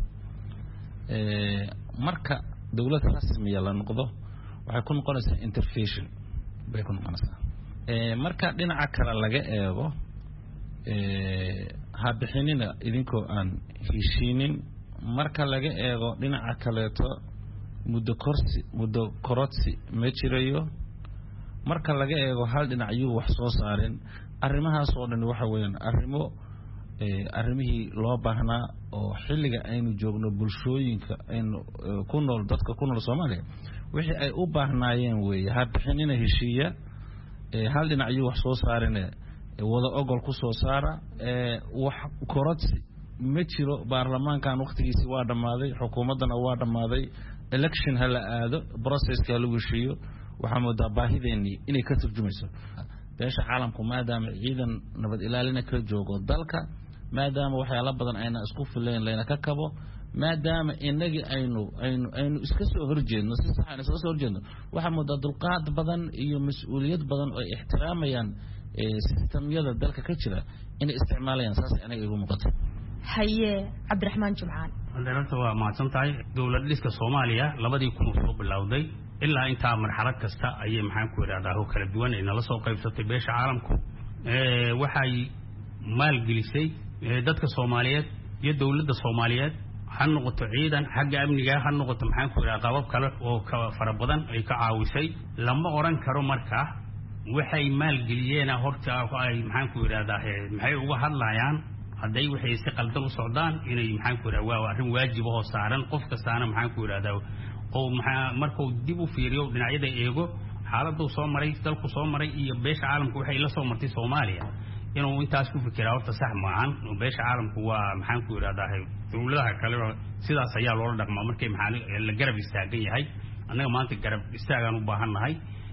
marka dawlad rasmi la noqdo waxay ku noqonaysaa intervention bay ku noqonaysaa marka dhinaca kale laga eego ha bixinina idinkoo aan heshiinin marka laga eego dhinaca kaleeto muddo kororsi ma jirayo marka laga eego hal dhinac yuu wax soo saareen arrimahaas oo dhan waxa weeyaan arrimihii loo baahnaa oo xilliga aynu joogno bulshooyinka aynu ku nool dadka ku nool Soomaaliya wixii ay u baahnaayeen weeye ha bixinina heshiiya hal dhinac yuu wax soo saareen wada ogol ku soo saara wax kororsi ma jiro baarlamaankan waqtigiisa waa dhamaaday xukuumadana waa dhamaaday election hala aado processka lagu heshiiyo waxa moodaa baahideeni inay ka turjumayso beesha caalamku maadaama ciidan nabad ilaalina ka joogo dalka maadaama waxyaalo badan ayna isku fileen leena ka kabo maadaama inagi aynu iska soo horjeedno si sax ah iska soo horjeedno waxa moodaa dulqaad badan iyo mas'uuliyad badan oo ixtiraamayaan sistemyada dalka ka jira inay isticmaalayaan saas anaga igu muuqato haye Cabdiraxmaan Jimcaale hadalta waa maasantahay dawlad dhiska Soomaaliya 2000 soo bilowday ilaa inta marxalad kasta ayay maxaan ku raadaaho kala duwan in la soo qaybsatay beesha caalamku waxay maalgelisay dadka Soomaaliyeed iyo dawladda Soomaaliyeed ha noqoto ciidan xagga amniga ha noqoto maxaan ku raadaaho qabab kale oo ka fara badan ay ka caawisay lama oran karo marka waxay maalgeliyeen horta ay maxaan ku raadaahay maxay uga hadlayaan haday waxay si qaldan u socdaan inay maxaan ku raadaahay waa arrin waajib oo saaran qof kastaana maxaan ku raadaahay oo markuu dib u fiiriyo dhinacyada eego xaaladdu soo maray dalku soo maray iyo beesha caalamku waxay la soo martay Soomaaliya inuu intaas ku fikiraa horta sax maahan beesha caalamku waa maxaan ku raadaahay dawladaha kale sidaas ayaa loo dhaqmaa markay maxaan la garab istaagan yahay annaga maanta garab istaagan u baahanahay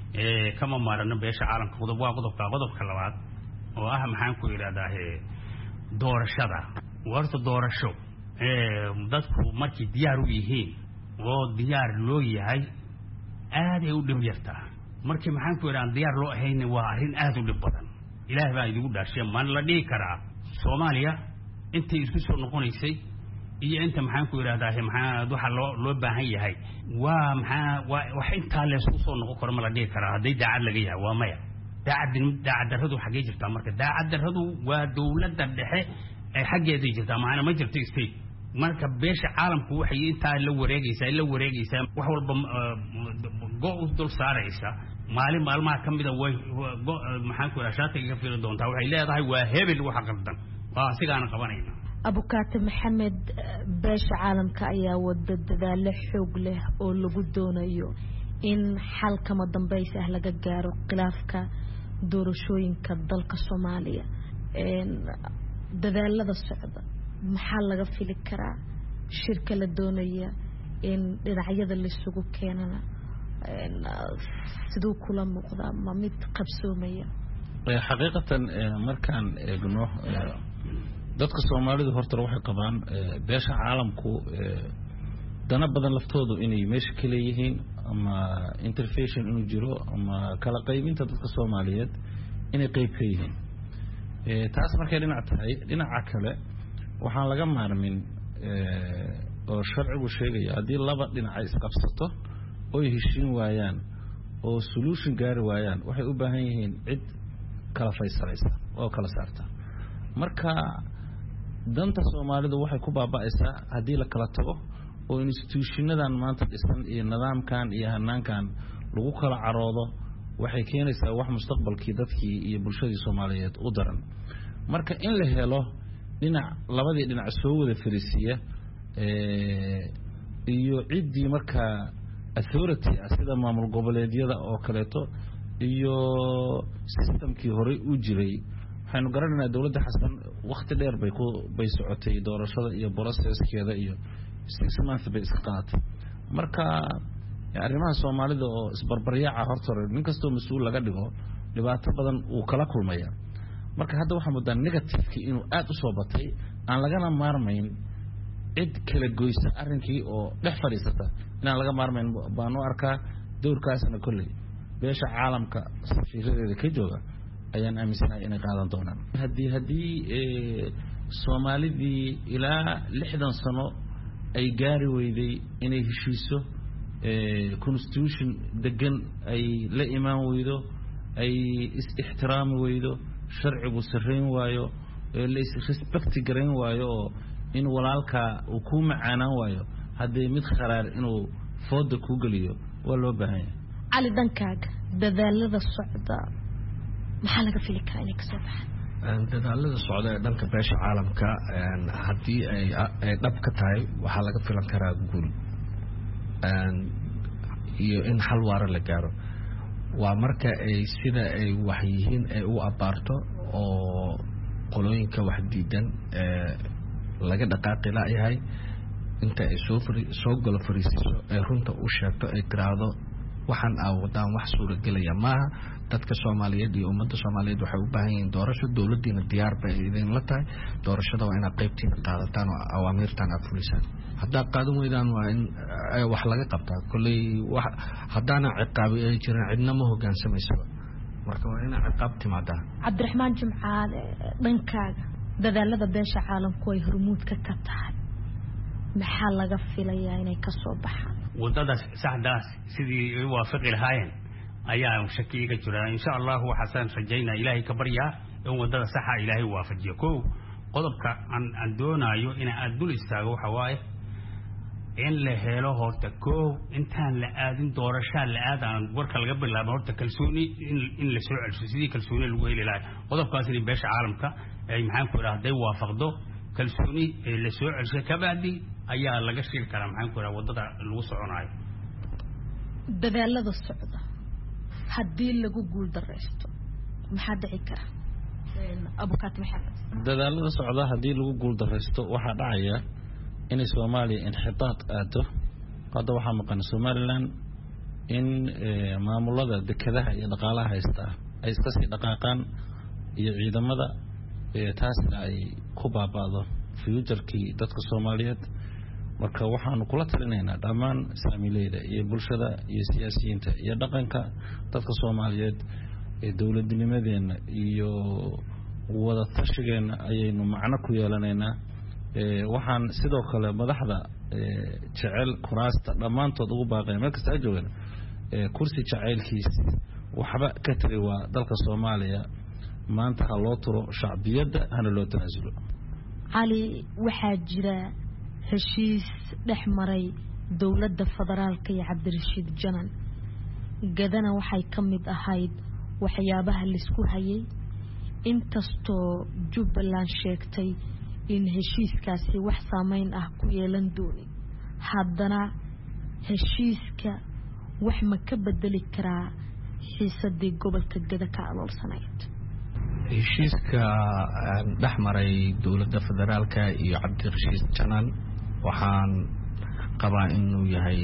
kama maarano beesha caalamka qodobka labaad oo ah maxaan ku yiraahdaa doorashada warta doorasho dadku markii diyaar u yihiin oo diyaar loo yahay aad ay u dhib yartaa markii maxaan ku yiraahdaa diyaar loo ahayn waa arrin aad u dhib badan ilaahay baa idigu dhaashay man la dhigi karaa Soomaaliya intay isku soo noqonaysay iyo inta maxaan ku yiraahdaa maxaa waxa loo baahan yahay waa maxaa wax inta la isku soo noqon karo ma la dhigi karaa haday daacad laga yahay waa maya daacaddarradu xagee jirtaa marka daacaddarradu waa dawladda dhexe ay xageeday jirtaa maana ma jirto state marka beesha caalamku waxay inta la wareegaysaa wax walba dul saaraysa maalin maalmaha kamida way maxaan ku yiraahdaa shaatiga ka fiirin doontaa waxay leedahay waa hebel waxa qaldan waa sigaana qabanayna abukaate maxamed beesha caalamka ayaa wada dadaalo xoog leh oo lagu doonayo in xal kama dambaysa laga gaaro khilaafka doorashooyinka dalka Soomaaliya dadaalada socda maxaa laga fili karaa shirka la doonaya in dhinacyada la isugu keenana sidoo kula muuqda ma mid qabsoomaya xaqiiqatan markaan eegno dadka Soomaalidu horta waxay qabaan beesha caalamku dana badan laftoodu inay meesha kale yihiin ama intervention inuu jiro ama kala qaybinta dadka Soomaaliyeed inay qayb ka yihiin taas markay dhinac tahay dhinaca kale waxaan laga maarmin oo sharcigu sheegaya hadii laba dhinac ay isqabsato oo heshiin waayaan oo solution gaari waayaan waxay u baahan yihiin cid kala faysalaysa oo kala saarta marka danta Soomaalidu waxay ku baaba'aysaa hadii la kala tago oo institutionadan maanta dhisan iyo nidaamkan iyo hanaankan lagu kala caroodo waxay keenaysaa wax mustaqbalkii dadkii iyo bulshadii Soomaaliyeed u daran marka in la helo labadii dhinac soo wada fariisiya iyo ciidii marka authority sida maamul goboleedyada oo kaleeto iyo systemkii hore u jiray waxaanu garanaynaa dawladda xasan waqti dheer bay socotay doorashada iyo processkeeda iyo 6 months bay iska qaadatay marka arrimaha Soomaalida oo isbarbaryaaca horta nin kastoo mas'uul laga dhigo dhibaato badan uu kala kulmaya marka hadda waxa muddo negative inuu aad u soo batay aan lagana maarmayn cid kala goysa arrinkii oo dhex fadhiisata inaan laga maarmayn baan u arkaa doorkaasna kulli beesha caalamka safiiradeeda ka jooga ayaan aaminsanahay inay qaadan doonaan hadii Soomaalidii ilaa 60 sano ay gaari weyday inay heshiiso constitution degan ay la imaan weydo ay is-ixtiraam weydo sharcigu sareyn waayo la is-respect gareyn waayo in walaalka uu ku macaanaan waayo hadii mid kharaar inuu fooda ku galiyo waa loo baahan yahay cali dankaaga dadaalada socda maxaa laga fili karaa inay ka soo baxaan dadaalada socda ee dhanka beesha caalamka hadii ay dhab ka tahay waxaa laga filan karaa guul iyo in xal waara la gaaro waa marka ay sida ay wax yihiin ay u abaarto oo qolooyinka wax diidan laga dhaqaaqi la yahay inta ay soo galo fariisiso ay runta u sheegto ay tiraahdo waxaan wadaan wax suuragelaya maaha dadka Soomaaliyeed iyo ummadda Soomaaliyeed waxay u baahan yihiin doorasho dawladdiina diyaar bay idin la tahay doorashada waa inaad qaybtiina qaadataan oo awaamirtan aad fulisaan hadda qaadan weydaan waa in wax laga qabtaa kulay wax hadana ciqaab ay jiraan cidna ma hoggaansamayso marka waa in ciqaab timaada Cabdiraxmaan Jimcaad dhankaaga dadaalada beesha caalamku ay hormuud ka tahay maxaa laga filayaa inay ka soo baxaan wadada saxdaas sidii ay waafaqi lahaayeen ayaa shakiiga jira insha Allah waxaan rajaynaa ilaahay ka baryaa in wadada saxa ilaahay waafajiyo qodobka aan doonayo in aad dul istaago waxa waaye in la helo horta intaan la aadin doorasho la aadaan warka laga bilaabo horta kalsooni in la soo celiso sidii kalsooni lagu heli lahaa qodobkaas in beesha caalamka ay maxaan ku raahday waafaqdo kalsooni la soo celiso kabadi ayaa laga shir karaa maxaan ku raahday wadada lagu soconayo dadaalada socda hadii lagu guul dareysto maxaa dhici kara abukaat maxamed dadaalada socda hadii lagu guul dareysto waxa dhacaya in Soomaaliya inxitaad aado hadda waxa maqan Somaliland in maamulada dekedaha iyo dhaqaalaha haysta ay iska sii dhaqaaqaan iyo ciidamada taasna ay ku baaba'do future-kii dadka Soomaaliyeed marka waxaanu kula talinaynaa dhammaan saamileyda iyo bulshada iyo siyaasiyiinta iyo dhaqanka dadka Soomaaliyeed ee dawladnimadeena iyo wada tashigeena ayaynu macno ku yeelanaynaa waxaan sidoo kale madaxda jecel kuraasta dhammaantood ugu baaqeen meel kasta joogan kursi jacaylkiis waxba ka tiri waa dalka Soomaaliya maanta ha loo turo shacbiyada hana loo tanaasulo cali waxaa jira heshiis dhex maray dawladda federaalka iyo Cabdirashiid Janan gadana waxay ka mid ahayd waxyaabaha la isku hayay inkastoo Jubbaland sheegtay in heshiiskaasi wax saameyn ah ku yeelan doonin haddana heshiiska wax ma ka bedeli karaa xiisadii gobolka gada ka aloolsanayd heshiiska dhex maray dawladda federaalka iyo Cabdirashiid Janan waxaan qabaa inuu yahay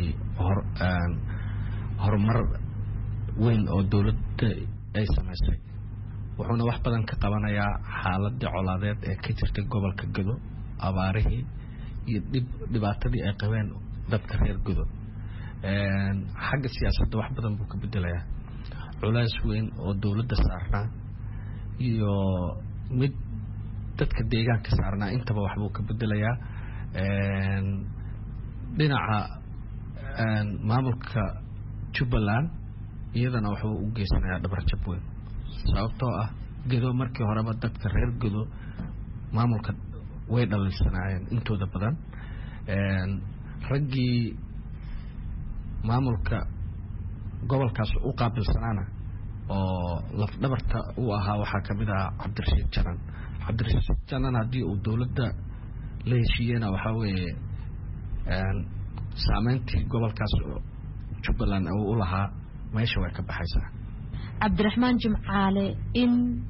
horumar weyn oo dawladda ay samaysay wuxuuna wax badan ka qabanayaa xaaladda colaadeed ee ka jirta gobolka Gado abaarihii iyo dhibaatadii ay qabeen dadka reer Gado xagga siyaasadda wax badan buu ka bedelayaa culays weyn oo dawladda saarnaa iyo mid dadka deegaanka saarnaa intaba wax buu ka bedelayaa dhinaca maamulka Jubbaland iyadana wuxuu u geysanayaa dhabar jab weyn sababtoo ah Gado markii horeba dadka reer Gado maamulka way dhalinsanaayeen intooda badan raggii maamulka gobolkaas u qaabilsanaana oo laf dhabarta u ahaa waxaa kamid ah Cabdirashiid Janan haddii uu dawladda la heshiiyena waxaa weeye saameyntii gobolkaas Jubbaland u lahaa meesha way ka baxaysaa Cabdiraxmaan Jimcaale in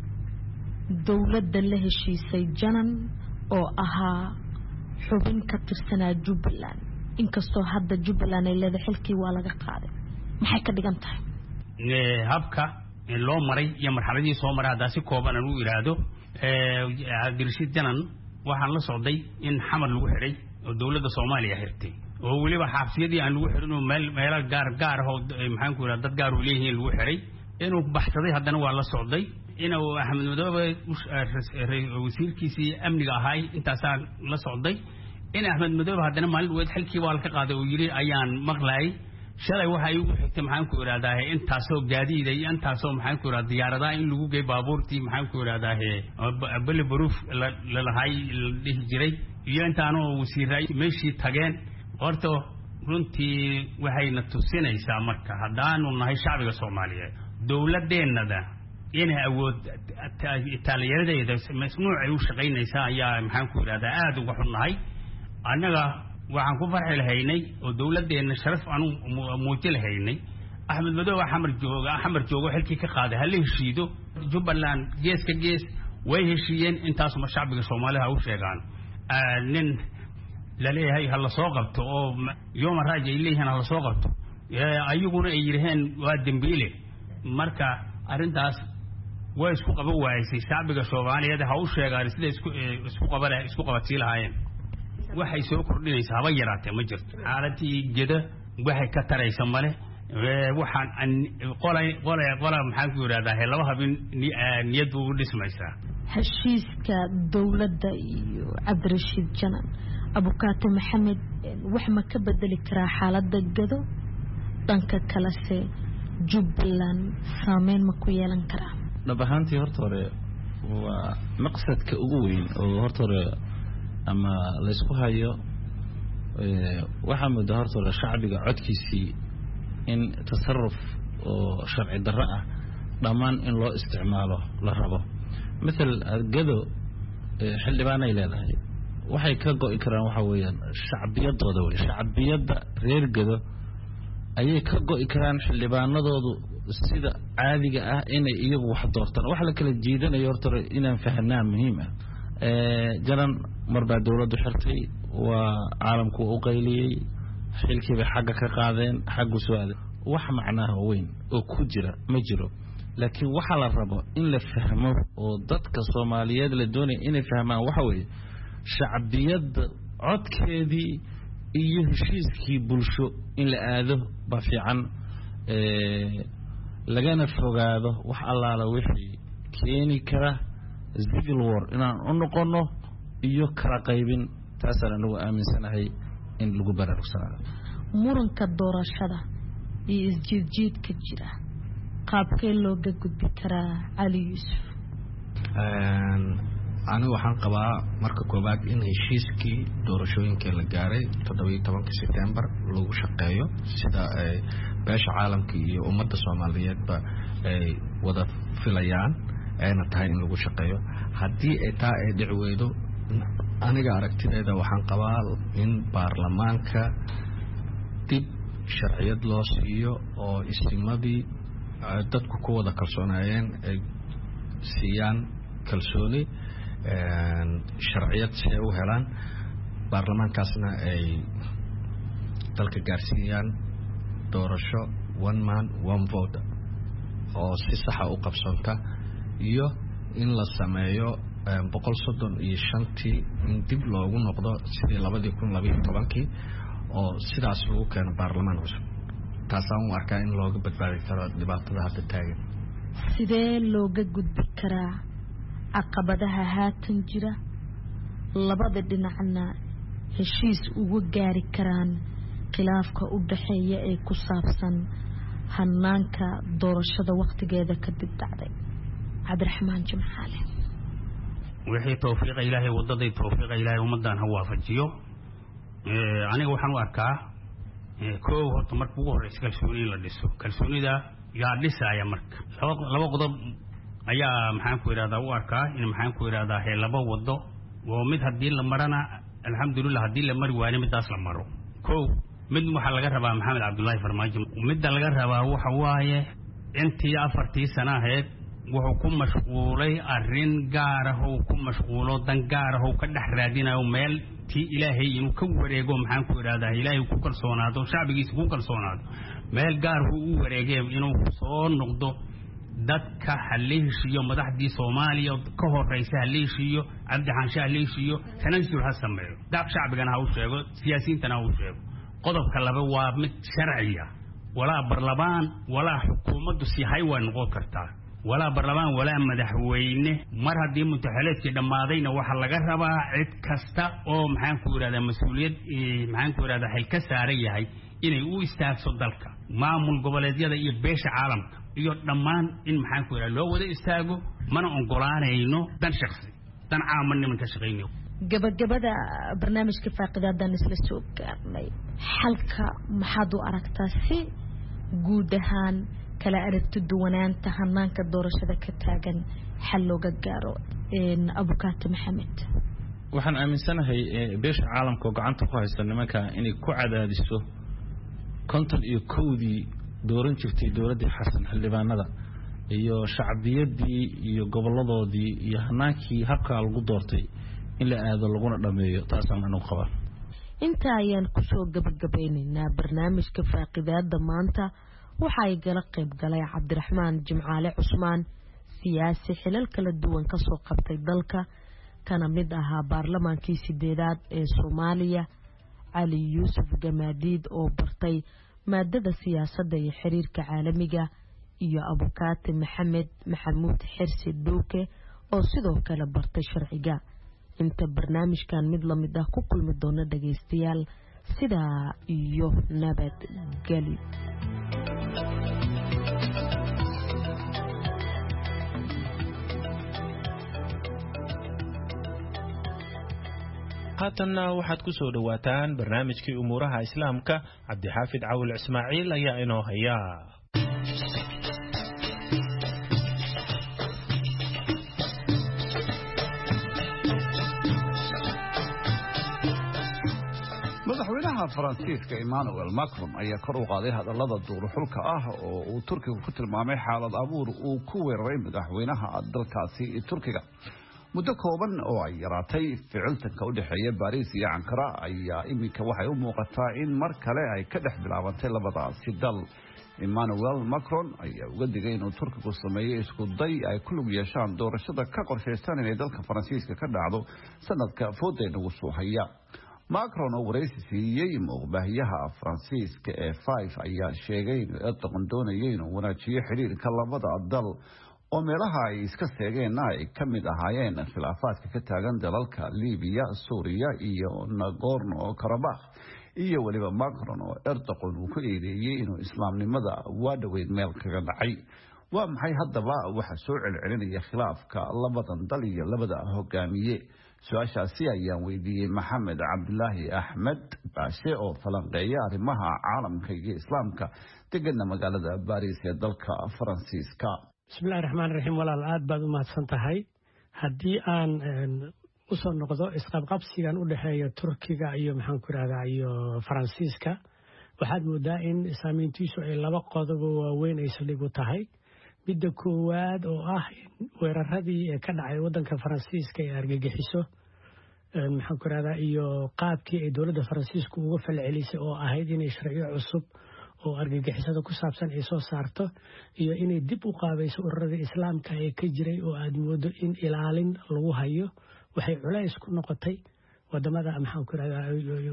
dawladda la heshiisay Janan oo ahaa xubin ka tirsanaa Jubbaland inkastoo hadda Jubbaland ay leedahay xilkii waa laga qaaday maxay ka dhigan tahay habka loo maray iyo marxaladii soo maray hadda si kooban aan u iraado Cabdirashiid Janan waxaan la socday in xamar lagu xiray oo dawladda Soomaaliya xirtay oo waliba xabsiyadii aan lagu xirin oo meel gaar ah oo maxaan ku iraado dad gaar u leeyihiin lagu xiray inuu baxsaday haddana waa la socday inuu Axmed Madoobe wasiirkiisii amniga ahay intaasaan la socday in Axmed Madoobe haddana maalin weed xilkii waa la ka qaaday oo yiri ayaan maqlay shalay waxa ay ugu xigtay maxaan ku iraadaa intaasoo gaadiid iyo intaasoo maxaan ku iraadaa diyaaradaha in lagu geey baabuurtii maxaan ku iraadaa bal baruuf la lahay dhihi jiray iyo intaanoo wasiiray meeshii tageen horta runtii waxayna tusinaysaa marka haddaanu nahay shacbiga Soomaaliyeed dawladeenada inay awood taageeradeeda masnuucay u shaqaynaysaa ayaa maxaan ku iraadaa aad uga xunnahay annaga waxaan ku farxi lahaynay oo dawladeena sharaf aanu muuji lahaynay Axmed Madoobe xamar joogo xilkii ka qaaday hal heshiido Jubbaland gees ka gees way heshiiyeen intaas ma shacbiga Soomaaliya u sheegaan nin la leeyahay hal soo qabto oo yooma raaj ay leeyahay hal soo qabto ayaguna ay yiraahdeen waa dambiile marka arintaas way isku qaban waayay shacbiga Soomaaliyeed ha u sheegaan sida isku qabatii lahaayeen waxay soo kordhinaysaa haba yaraatee ma jirto xaaladii Gado waxay ka taraysaa male waxaan qola maxaan ku iraadaa laba habin niyadu u dhismaysaa heshiiska dawladda iyo Cabdirashiid Janan Abukaate Maxamed wax ma ka bedeli karaa xaaladda Gado dhanka kale se Jubbaland saameyn ma ku yeelan karaa dhab ahaantii horta hore waa maqsadka ugu weyn oo horta hore ama la isku hayo waxa muddo horta hore shacbiga codkiisii in tasarruf oo sharci darro ah dhammaan in loo isticmaalo la rabo مثل Gado xildhibaanay leedahay waxay ka go'i karaan waxa weeyaan shacbiyadooda way shacbiyada reer Gado ayay ka go'i karaan xildhibaanadoodu sida caadiga ah inay iyagu wax doortaan wax la kala jiidanayo horta inaan fahanaa muhiim ah jaran marba dawladdu xirtay waa caalamku u qayliyay xilkiiba xagga ka qaadeen xaggu su'aad wax macnaha weyn oo ku jira ma jiro laakiin waxa la rabo in la fahmo oo dadka Soomaaliyeed la doonay inay fahmaan waxa weeye shacbiyada codkeedii iyo heshiiskii bulsho in la aado ba fiican lagana fogaado wax allaala wixii keeni kara civil war inaan u noqono iyo kala qaybin taasana nagu aaminsanahay in lagu baraarugsanaado muranka doorashada iyo isjiidjiidka jira qaabkee looga gudbi karaa Cali Yuusuf anigu waxaan qabaa marka koobaad in heshiiskii doorashooyinka la gaaray 17 September lagu shaqeeyo sida beesha caalamka iyo ummadda Soomaaliyeedba ay wada filayaan ayna tahay in lagu shaqeeyo haddii ay taa ay dhici weydo aniga aragtideeda waxaan qabaa in baarlamaanka dib sharciyad loo siiyo oo istimadii dadku ku wada kalsoonaayeen ay siiyaan kalsooni sharciyad si ay u helaan baarlamaankaasna ay dalka gaarsiiyaan doorasho one man one vote oo si sax ah u qabsanta iyo in la sameeyo 135 in dib loogu noqdo sidii 2012 oo sidaas lagu keeno baarlamaan cusub taasaan u arkaa in looga badbaadi karo dhibaatada hadda taagan sidee looga gudbi karaa caqabadaha haatan jira labada dhinacna heshiis ugu gaari karaan khilaafka u dhaxeeya ee ku saabsan hanaanka doorashada waqtigeeda kadib dhacday Cabdiraxmaan Jimcaale wixii tawfiiq Ilaahay wadaday tawfiiq Ilaahay ummadan ha waafajiyo aniga waxaan u arkaa koow horta markuu ugu horeysa kalsooni la dhiso kalsoonida yaa dhisaya marka laba qodob ayaa maxaan ku yiraahdaa u arkaa in maxaan ku yiraahdaa laba wado oo mid hadii la marana alxamdulillah hadii la mari waana midaas la maro koow mid waxa laga rabaa Maxamed Cabdullaahi Farmaajo mid laga rabaa waxa waaye intii 4 sano ahayd wuxuu ku mashquulay arrin gaar ah oo ku mashquulo dan gaar ah oo ka dhex raadinayo meel tii Ilaahay inuu ka wareego maxaan ku yiraahdaa Ilaahay ku kalsoonaado shacbigiisa ku kalsoonaado meel gaar ah uu wareegay inuu soo noqdo dadka haleeshiyo madaxdii Soomaaliya ka horeysa haleeshiyo Cabdi Xaanshe haleeshiyo tanaasul ha sameeyo dad shacbigana ha u sheego siyaasiyiintana ha u sheego qodobka laba waa mid sharciya wala barlamaan wala xukuumaddu si haywa noqon kartaa wala barlamaan wala madaxweyne mar hadii mutaxaleedkii dhamaadayna waxa laga rabaa cid kasta oo maxaan ku yiraahdaa mas'uuliyad maxaan ku yiraahdaa xil ka saaran yahay inay u istaagso dalka maamul goboleedyada iyo beesha caalamka iyo dhammaan in maxaan ku yiraahdaa loo wada istaago mana ogolaanayno dan shakhsi dan caaman ka shaqeynayo gabagabada barnaamijka faaqidadan isla soo gaarnay halka maxaad u aragtaa si guud ahaan kala aragti duwanaanta hanaanka doorashada ka taagan xal looga gaaro Abukaati Maxamed waxaan aaminsanahay beesha caalamka oo gacanta ku haysta nimanka inay ku cadaadiso konton iyo kowdii dooran jirtay dowladda Xasan xildhibaanada iyo shacbiyadii iyo goboladoodii iyo hanaankii habka lagu doortay in la aado laguna dhameeyo taasaan anu qabaa inta ayaan ku soo gabagabaynaynaa barnaamijka faaqidaada maanta waxa ay gala qayb galay Cabdiraxmaan Jimcaale Cusmaan siyaasi xilal kala duwan ka soo qabtay dalka kana mid ahaa baarlamaankii 8aad ee Soomaaliya Cali Yuusuf Gamaadiid oo bartay maadada siyaasadda iyo xiriirka caalamiga iyo Abukaati Maxamed Maxamuud Xirsi Dhuuke oo sidoo kale bartay sharciga inta barnaamijkan mid la mid ah ku kulmi doona dhageystayaal sidaa iyo nabad gali haatanna waxaad ku soo dhawaataan barnaamijkii umuuraha islaamka Cabdixaafid Cawil Ismaaciil ayaa inoo haya madaxweynaha Faransiiska Emmanuel Macron ayaa kor u qaaday hadallada duurxulka ah oo uu Turkiga ku tilmaamay xaalad abuur uu ku weeraray madaxweynaha dalkaasi Turkiga muddo kooban oo ay yaraatay ficiltanka u dhexeeya Paris iyo Ankara ayaa iminka waxay u muuqataa in mar kale ay ka dhex bilaabantay labadaasi dal. Emmanuel Macron ayaa uga digay inuu Turkigu sameeyo isku day ay ku lug yeeshaan doorashada ka qorshaysan inay dalka Faransiiska ka dhacdo sanadka foodeena ugu soo haya. Macron oo wareysi siiyay muqbaahiyaha Faransiiska ee 5 ayaa sheegay in Erdogan doonayay inuu wanaajiyo xiriirka labada dal oo meelaha ay iska seegeen ay ka mid ahaayeen khilaafaadka ka taagan dalalka Liibiya, Suuriya iyo Nagorno-Karabakh iyo waliba Macron oo Erdogan uu ku eedeeyay inuu islaamnimada waadhaweyn meel kaga dhacay. Waa maxay haddaba waxa soo celcelinaya khilaafka labadan dal iyo labada hogaamiye? Su-aashaasi ayaan weydiiyey Maxamed Cabdulaahi Axmed Baashe oo falanqeeya arrimaha caalamka iyo islaamka degana magaalada Paris ee dalka Faransiiska. bismillahi raxmaani raxiim. walaal aad baad u mahadsan tahay. haddii aan u soo noqdo isqabqabsigan u dhexeeya Turkiga iyo maxaan ku raahdaa iyo Faransiiska, waxaad moodaa in saameyntiisu ay laba qodob oo waaweyn ay saldhig u tahay. midda koowaad oo ah weeraradii ka dhacay wadanka Faransiiska ee argagixiso maxaan ku raahdaa iyo qaabkii ay dowladda Faransiisku uga falcelisay oo ahayd inay sharciyo cusub oo argagixisada ku saabsan ay soo saarto iyo inay dib u qaabayso ururada islaamka ee ka jiray oo aad moodo in ilaalin lagu hayo, waxay culays ku noqotay wadamada maxaan ku raahdaa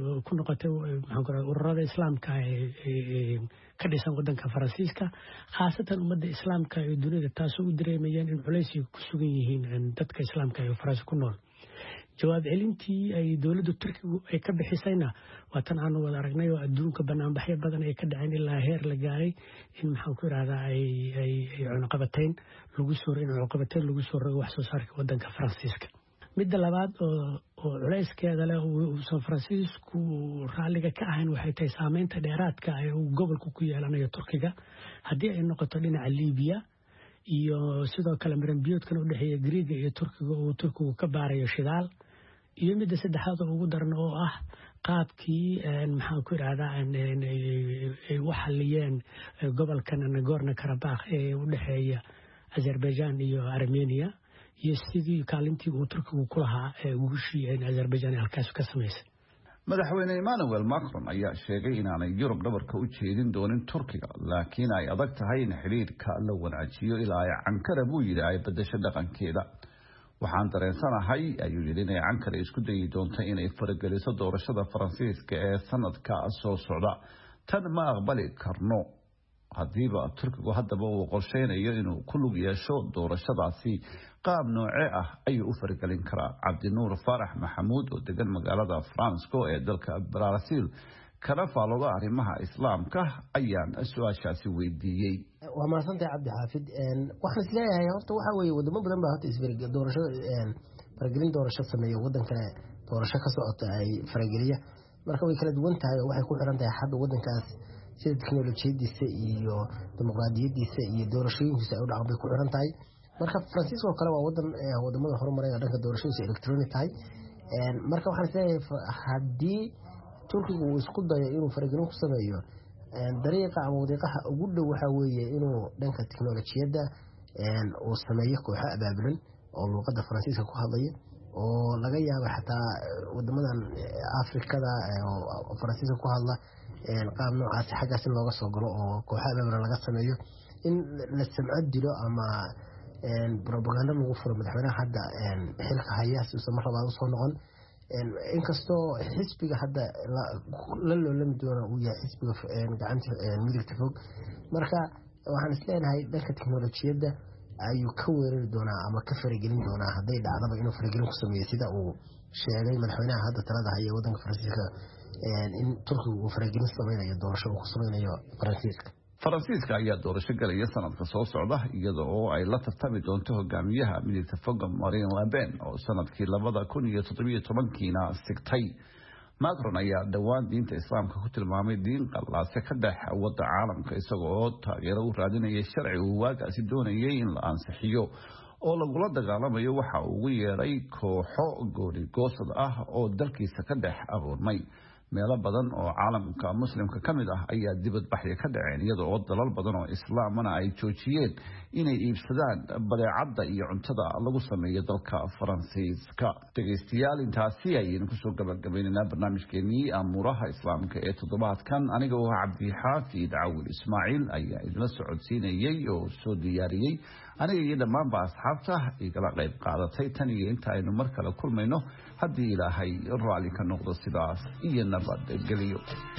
ururada islaamka ee ka dhisan wadanka Faransiiska, khaasatan ummadda islaamka ee dunida, taasoo u dareemayaan in culays ku sugan yihiin dadka islaamka ee Faransiiska ku nool. jawaab celintii ay dowladda Turkiga ay ka bixisayna waa tan aan wada aragnay oo adduunka banaanbaxyo badan ay ka dhaceen ilaa heer la gaaray in maxaan ku raahdaa ay cunaqabateyn lagu soo rogo wax soo saarka wadanka Faransiiska. midda labaad oo culayskeeda leh oo Faransiisku raaliga ka ahayn waxay tahay saameynta dheeraadka ay gobolka ku yeelanayo Turkiga haddii ay noqoto dhinaca Liibiya iyo sidoo kale maranbiyoodkan u dhexeeya Greega iyo Turkiga oo Turkigu ka baarayo shidaal, iyo midda saddexaad oo ugu daran oo ah qaabkii maxaan ku raahdaa ay u xaliyeen gobolkan Nagorno-Karabakh ee u dhexeeya Azerbaijan iyo Armenia iyo sidii kaalintii uu Turkigu ku lahaa guushii Azerbaijan halkaas ka samaysay. madaxweyne Emmanuel Macron ayaa sheegay inaanay Yurub dhabarka u jeedin doonin Turkiga, laakiin ay adag tahay in xiriirka la wanaajiyo ilaa ay Ankara buu yidhi ay bedesho dhaqankeeda. waxaan dareensanahay ayuu yidhi inay Ankara isku dayi doonto inay farageliso doorashada Faransiiska ee sanadka soo socda. tan ma aqbali karno. haddiiba Turkigu haddaba uu qorsheynayo inuu ku lug yeesho doorashadaasi, qaab nooce ah ayuu u faragelin karaa? Cabdinuur Farax Maxamuud oo degan magaalada Fransko ee dalka Brazil kana faalooda arrimaha islaamka ayaan su-aashaasi weydiiyey. waa mahadsantahay Cabdi Xaafid. waxaan isleeyahay horta waxa weeye wadamo badan baa horta faragelin doorasho sameeya wadanka doorasho ka socota ay farageliya, marka way kala duwan tahay oo waxay ku xiran tahay xadda wadankaas sida teknolojiyadiisa iyo dimuqraadiyadiisa iyo doorashooyinkiisa ay u dhaqan bay ku xiran tahay. marka Faransiiska oo kale waa wadamada horumaraya dhanka doorashadiisa electronic tahay. marka waxaan isleeyahay haddii Turkigu uu isku dayo inuu faragelin ku sameeyo, dariiqa ama wadiiqaha ugu dhow waxa weeye inuu dhanka teknolojiyadda uu sameeyo kooxo abaabulan oo luuqadda Faransiiska ku hadlaya oo laga yaabo xataa wadamadan Afrikada oo Faransiiska ku hadla qaab noocaas xaggaas in looga soo galo oo kooxo abaabulan laga sameeyo in la samcad dilo ama propaganda lagu furo madaxweynaha hadda xilka haya si uu mar labaad u soo noqon. inkastoo xisbiga hadda la loolami doona uu yahay xisbiga gacanta midigta fog, marka waxaan isleenahay dhanka teknolojiyadda ayuu ka weerari doonaa ama ka faragelin doonaa hadday dhacdaba inuu faragelin ku sameeyo sida uu sheegay madaxweynaha hadda talada haya wadanka Faransiiska in Turkigu uu faragelin sameynayo doorasho uu ku sameynayo Faransiiska ayaa doorasho galaya sanadka soo socda iyada oo ay la tartami doonto hogaamiyaha midigta fog Marine Le Pen oo sanadkii 2017kiina sigtay. Macron ayaa dhawaan diinta islaamka ku tilmaamay diin qallaase ka dhex wada caalamka isagoo taageero u raadinaya sharci uu waagaasi doonayay in la ansixiyo oo lagula dagaalamayo waxa uu ugu yeeray kooxo gooni goosad ah oo dalkiisa ka dhex abuurmay. meelo badan oo caalamka muslimka ka mid ah ayaa dibadbaxyo ka dhaceen iyada oo dalal badan oo islaamana ay joojiyeen inay iibsadaan badeecada iyo cuntada lagu sameeyo dalka Faransiiska. Dhageystayaal, intaasi ayaynu kusoo gabagabaynaynaa barnaamijkeenii amuuraha islaamka ee toddobaadkan. Aniga oo Cabdixaafid Cawil Ismaaciil ayaa idila socodsiinayay oo soo diyaariyay, aniga iyo dhammaanba asxaabta igala qayb qaadatay. Tan iyo inta aynu mar kale kulmayno, haddii Ilaahay raali ka noqdo, sidaas iyo nabadgelyo.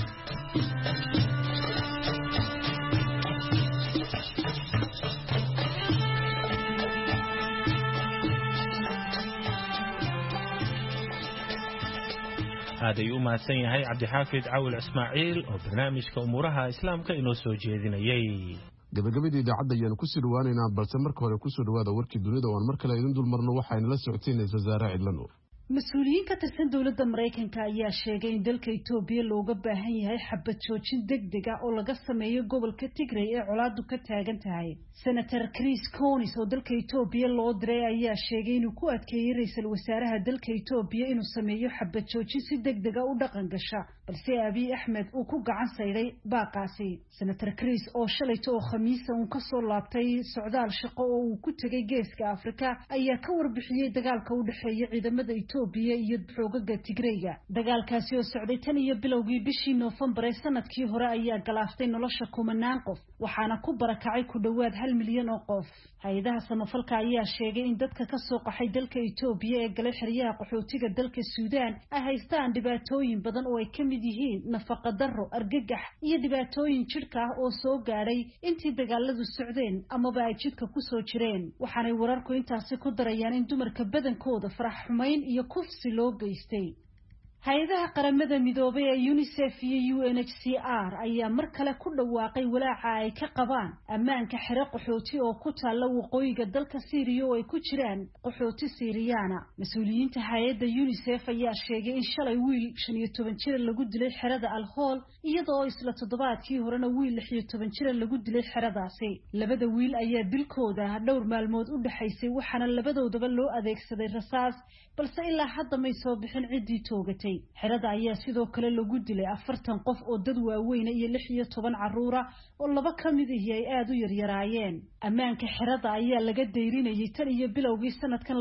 هذا يوم هسين cabdixaafid cawil ismaaciil oo barnaamijka umuuraha islaamka inoo soo jeedinayay. gabagabada idaacadda ayaanu ku sii dhawaanaynaa, balse marka hore kusoo dhawaada warkii dunida oo aan mar kale idin dulmarno. waxayna la socoteynaysa Zaara Cidlano. mas-uuliyiin ka tirsan dowladda Mareykanka ayaa sheegay in dalka Itoobiya looga baahan yahay xabad joojin degdeg ah oo laga sameeyo gobolka Tigray ee colaadu ka taagan tahay. Senator Chris Coons oo dalka Itoobiya loo diray ayaa sheegay inuu ku adkeeyay ra'iisul wasaaraha dalka Itoobiya inuu sameeyo xabad joojin si degdeg ah u dhaqan gasha, balse Abiy Ahmed uu ku gacan sayray baaqaasi. Senator Chris oo shalayto oo Khamiis uu ka soo laabtay socdaal shaqo oo uu ku tagay Geeska Afrika ayaa ka warbixiyay dagaalka u dhaxeeya ciidamada Itoobiya iyo xoogaga Tigrayga. dagaalkaasi oo socday tan iyo bilowgii bishii Noofambar ee sanadkii hore ayaa galaaftay nolosha kumanaan qof, waxaana ku barakacay ku dhawaad 1 milyan oo qof. hay'adaha samafalka ayaa sheegay in dadka ka soo qaxay dalka Itoobiya ee galay xeryaha qaxootiga dalka Suudaan ay haystaan dhibaatooyin badan oo ay ka mid yihiin nafaqa darro, argagax iyo dhibaatooyin jidhka ah oo soo gaadhay intii dagaaladu socdeen amaba ay jidka ku soo jireen. waxaanay wararku intaasi ku darayaan in dumarka badankooda farax xumayn iyo kufsi loo geystay. hay-adaha qaramada midoobay ee UNICEF iyo UNHCR ayaa mar kale ku dhawaaqay walaaca ay ka qabaan ammaanka xero qaxooti oo ku taalla waqooyiga dalka Syria oo ay ku jiraan qaxooti Syriyaana. mas-uuliyiinta hay-adda UNICEF ayaa sheegay in shalay wiil 15 jir lagu dilay xerada Al-Hol, iyadoo isla toddobaadkii horena wiil 16 jir lagu dilay xeradaasi. labada wiil ayaa dilkooda dhowr maalmood u dhaxaysay, waxaana labadoodaba loo adeegsaday rasaas, balse ilaa hadda may soo bixin ciddii toogatay. xerada ayaa sidoo kale lagu dilay 40 qof oo dad waaweyn iyo 16 caruura oo laba ka mid ah ay aad u yaryaraayeen. ammaanka xerada ayaa laga deyrinayay tan iyo bilowgii sanadkan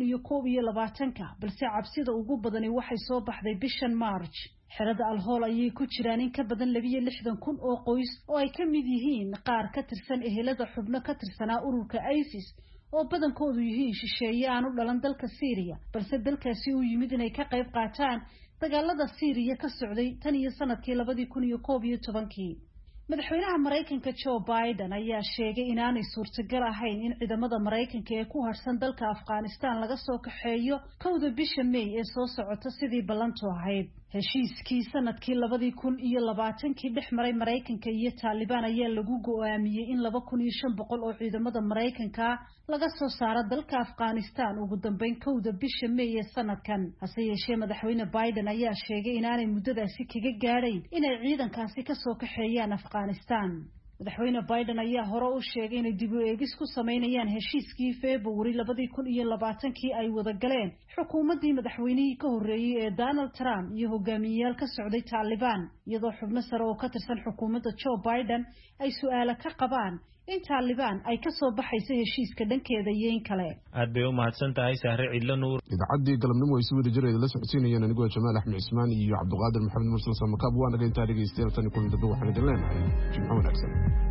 2021, balse cabsida ugu badani waxay soo baxday bishan March. xerada Al-Hol ayay ku jiraan in ka badan 62,000 oo qoys oo ay ka mid yihiin qaar ka tirsan ehelada xubno ka tirsanaa ururka ISIS oo badankoodu yihiin shisheeye aan u dhalan dalka Syria, balse dalkaasi uu yimid inay ka qayb qaataan dagaalada Syria ka socday tan iyo sanadkii 2011. madaxweynaha Mareykanka Joe Biden ayaa sheegay inaanay suurtagal ahayn in ciidamada Mareykanka ee ku harsan dalka Afghanistan laga soo kaxeeyo 1 bisha May ee soo socota sidii ballantu ahayd. heshiiskii sanadkii 2020 dhex maray Mareykanka iyo Taliban ayaa lagu go'aamiyay in 2500 oo ciidamada Mareykanka laga soo saaro dalka Afghanistan ugu dambeyn 1 bisha May ee sanadkan. hase yeeshee madaxweyne Biden ayaa sheegay inaanay muddadaasi kaga gaadhayn inay ciidankaasi ka soo kaxeeyaan Afghanistan. madaxweyne Biden ayaa hore u sheegay inay dib u eegis ku sameynayaan heshiiskii February 2020 ay wada galeen xukuumaddii madaxweynihii ka horreeyay ee Donald Trump iyo hogaamiyayaal ka socday Taliban, iyadoo xubno sare oo ka tirsan xukuumadda Joe Biden ay su'aalo ka qabaan in Taliban ay ka soo baxayso heshiiska dhankeeda iyo in kale. aad bay u mahadsan tahay Sahre Cidlano. idaacadii galabnimo ay si wada jireed la socodsiinayeen anigoo Jamaal Axmed Ismaan iyo Cabduqaadir Maxamed Mursal Samakaab. waa naga intaa dhageystayaal tan kulan dad waxaan idin leenahay jimco wanaagsan.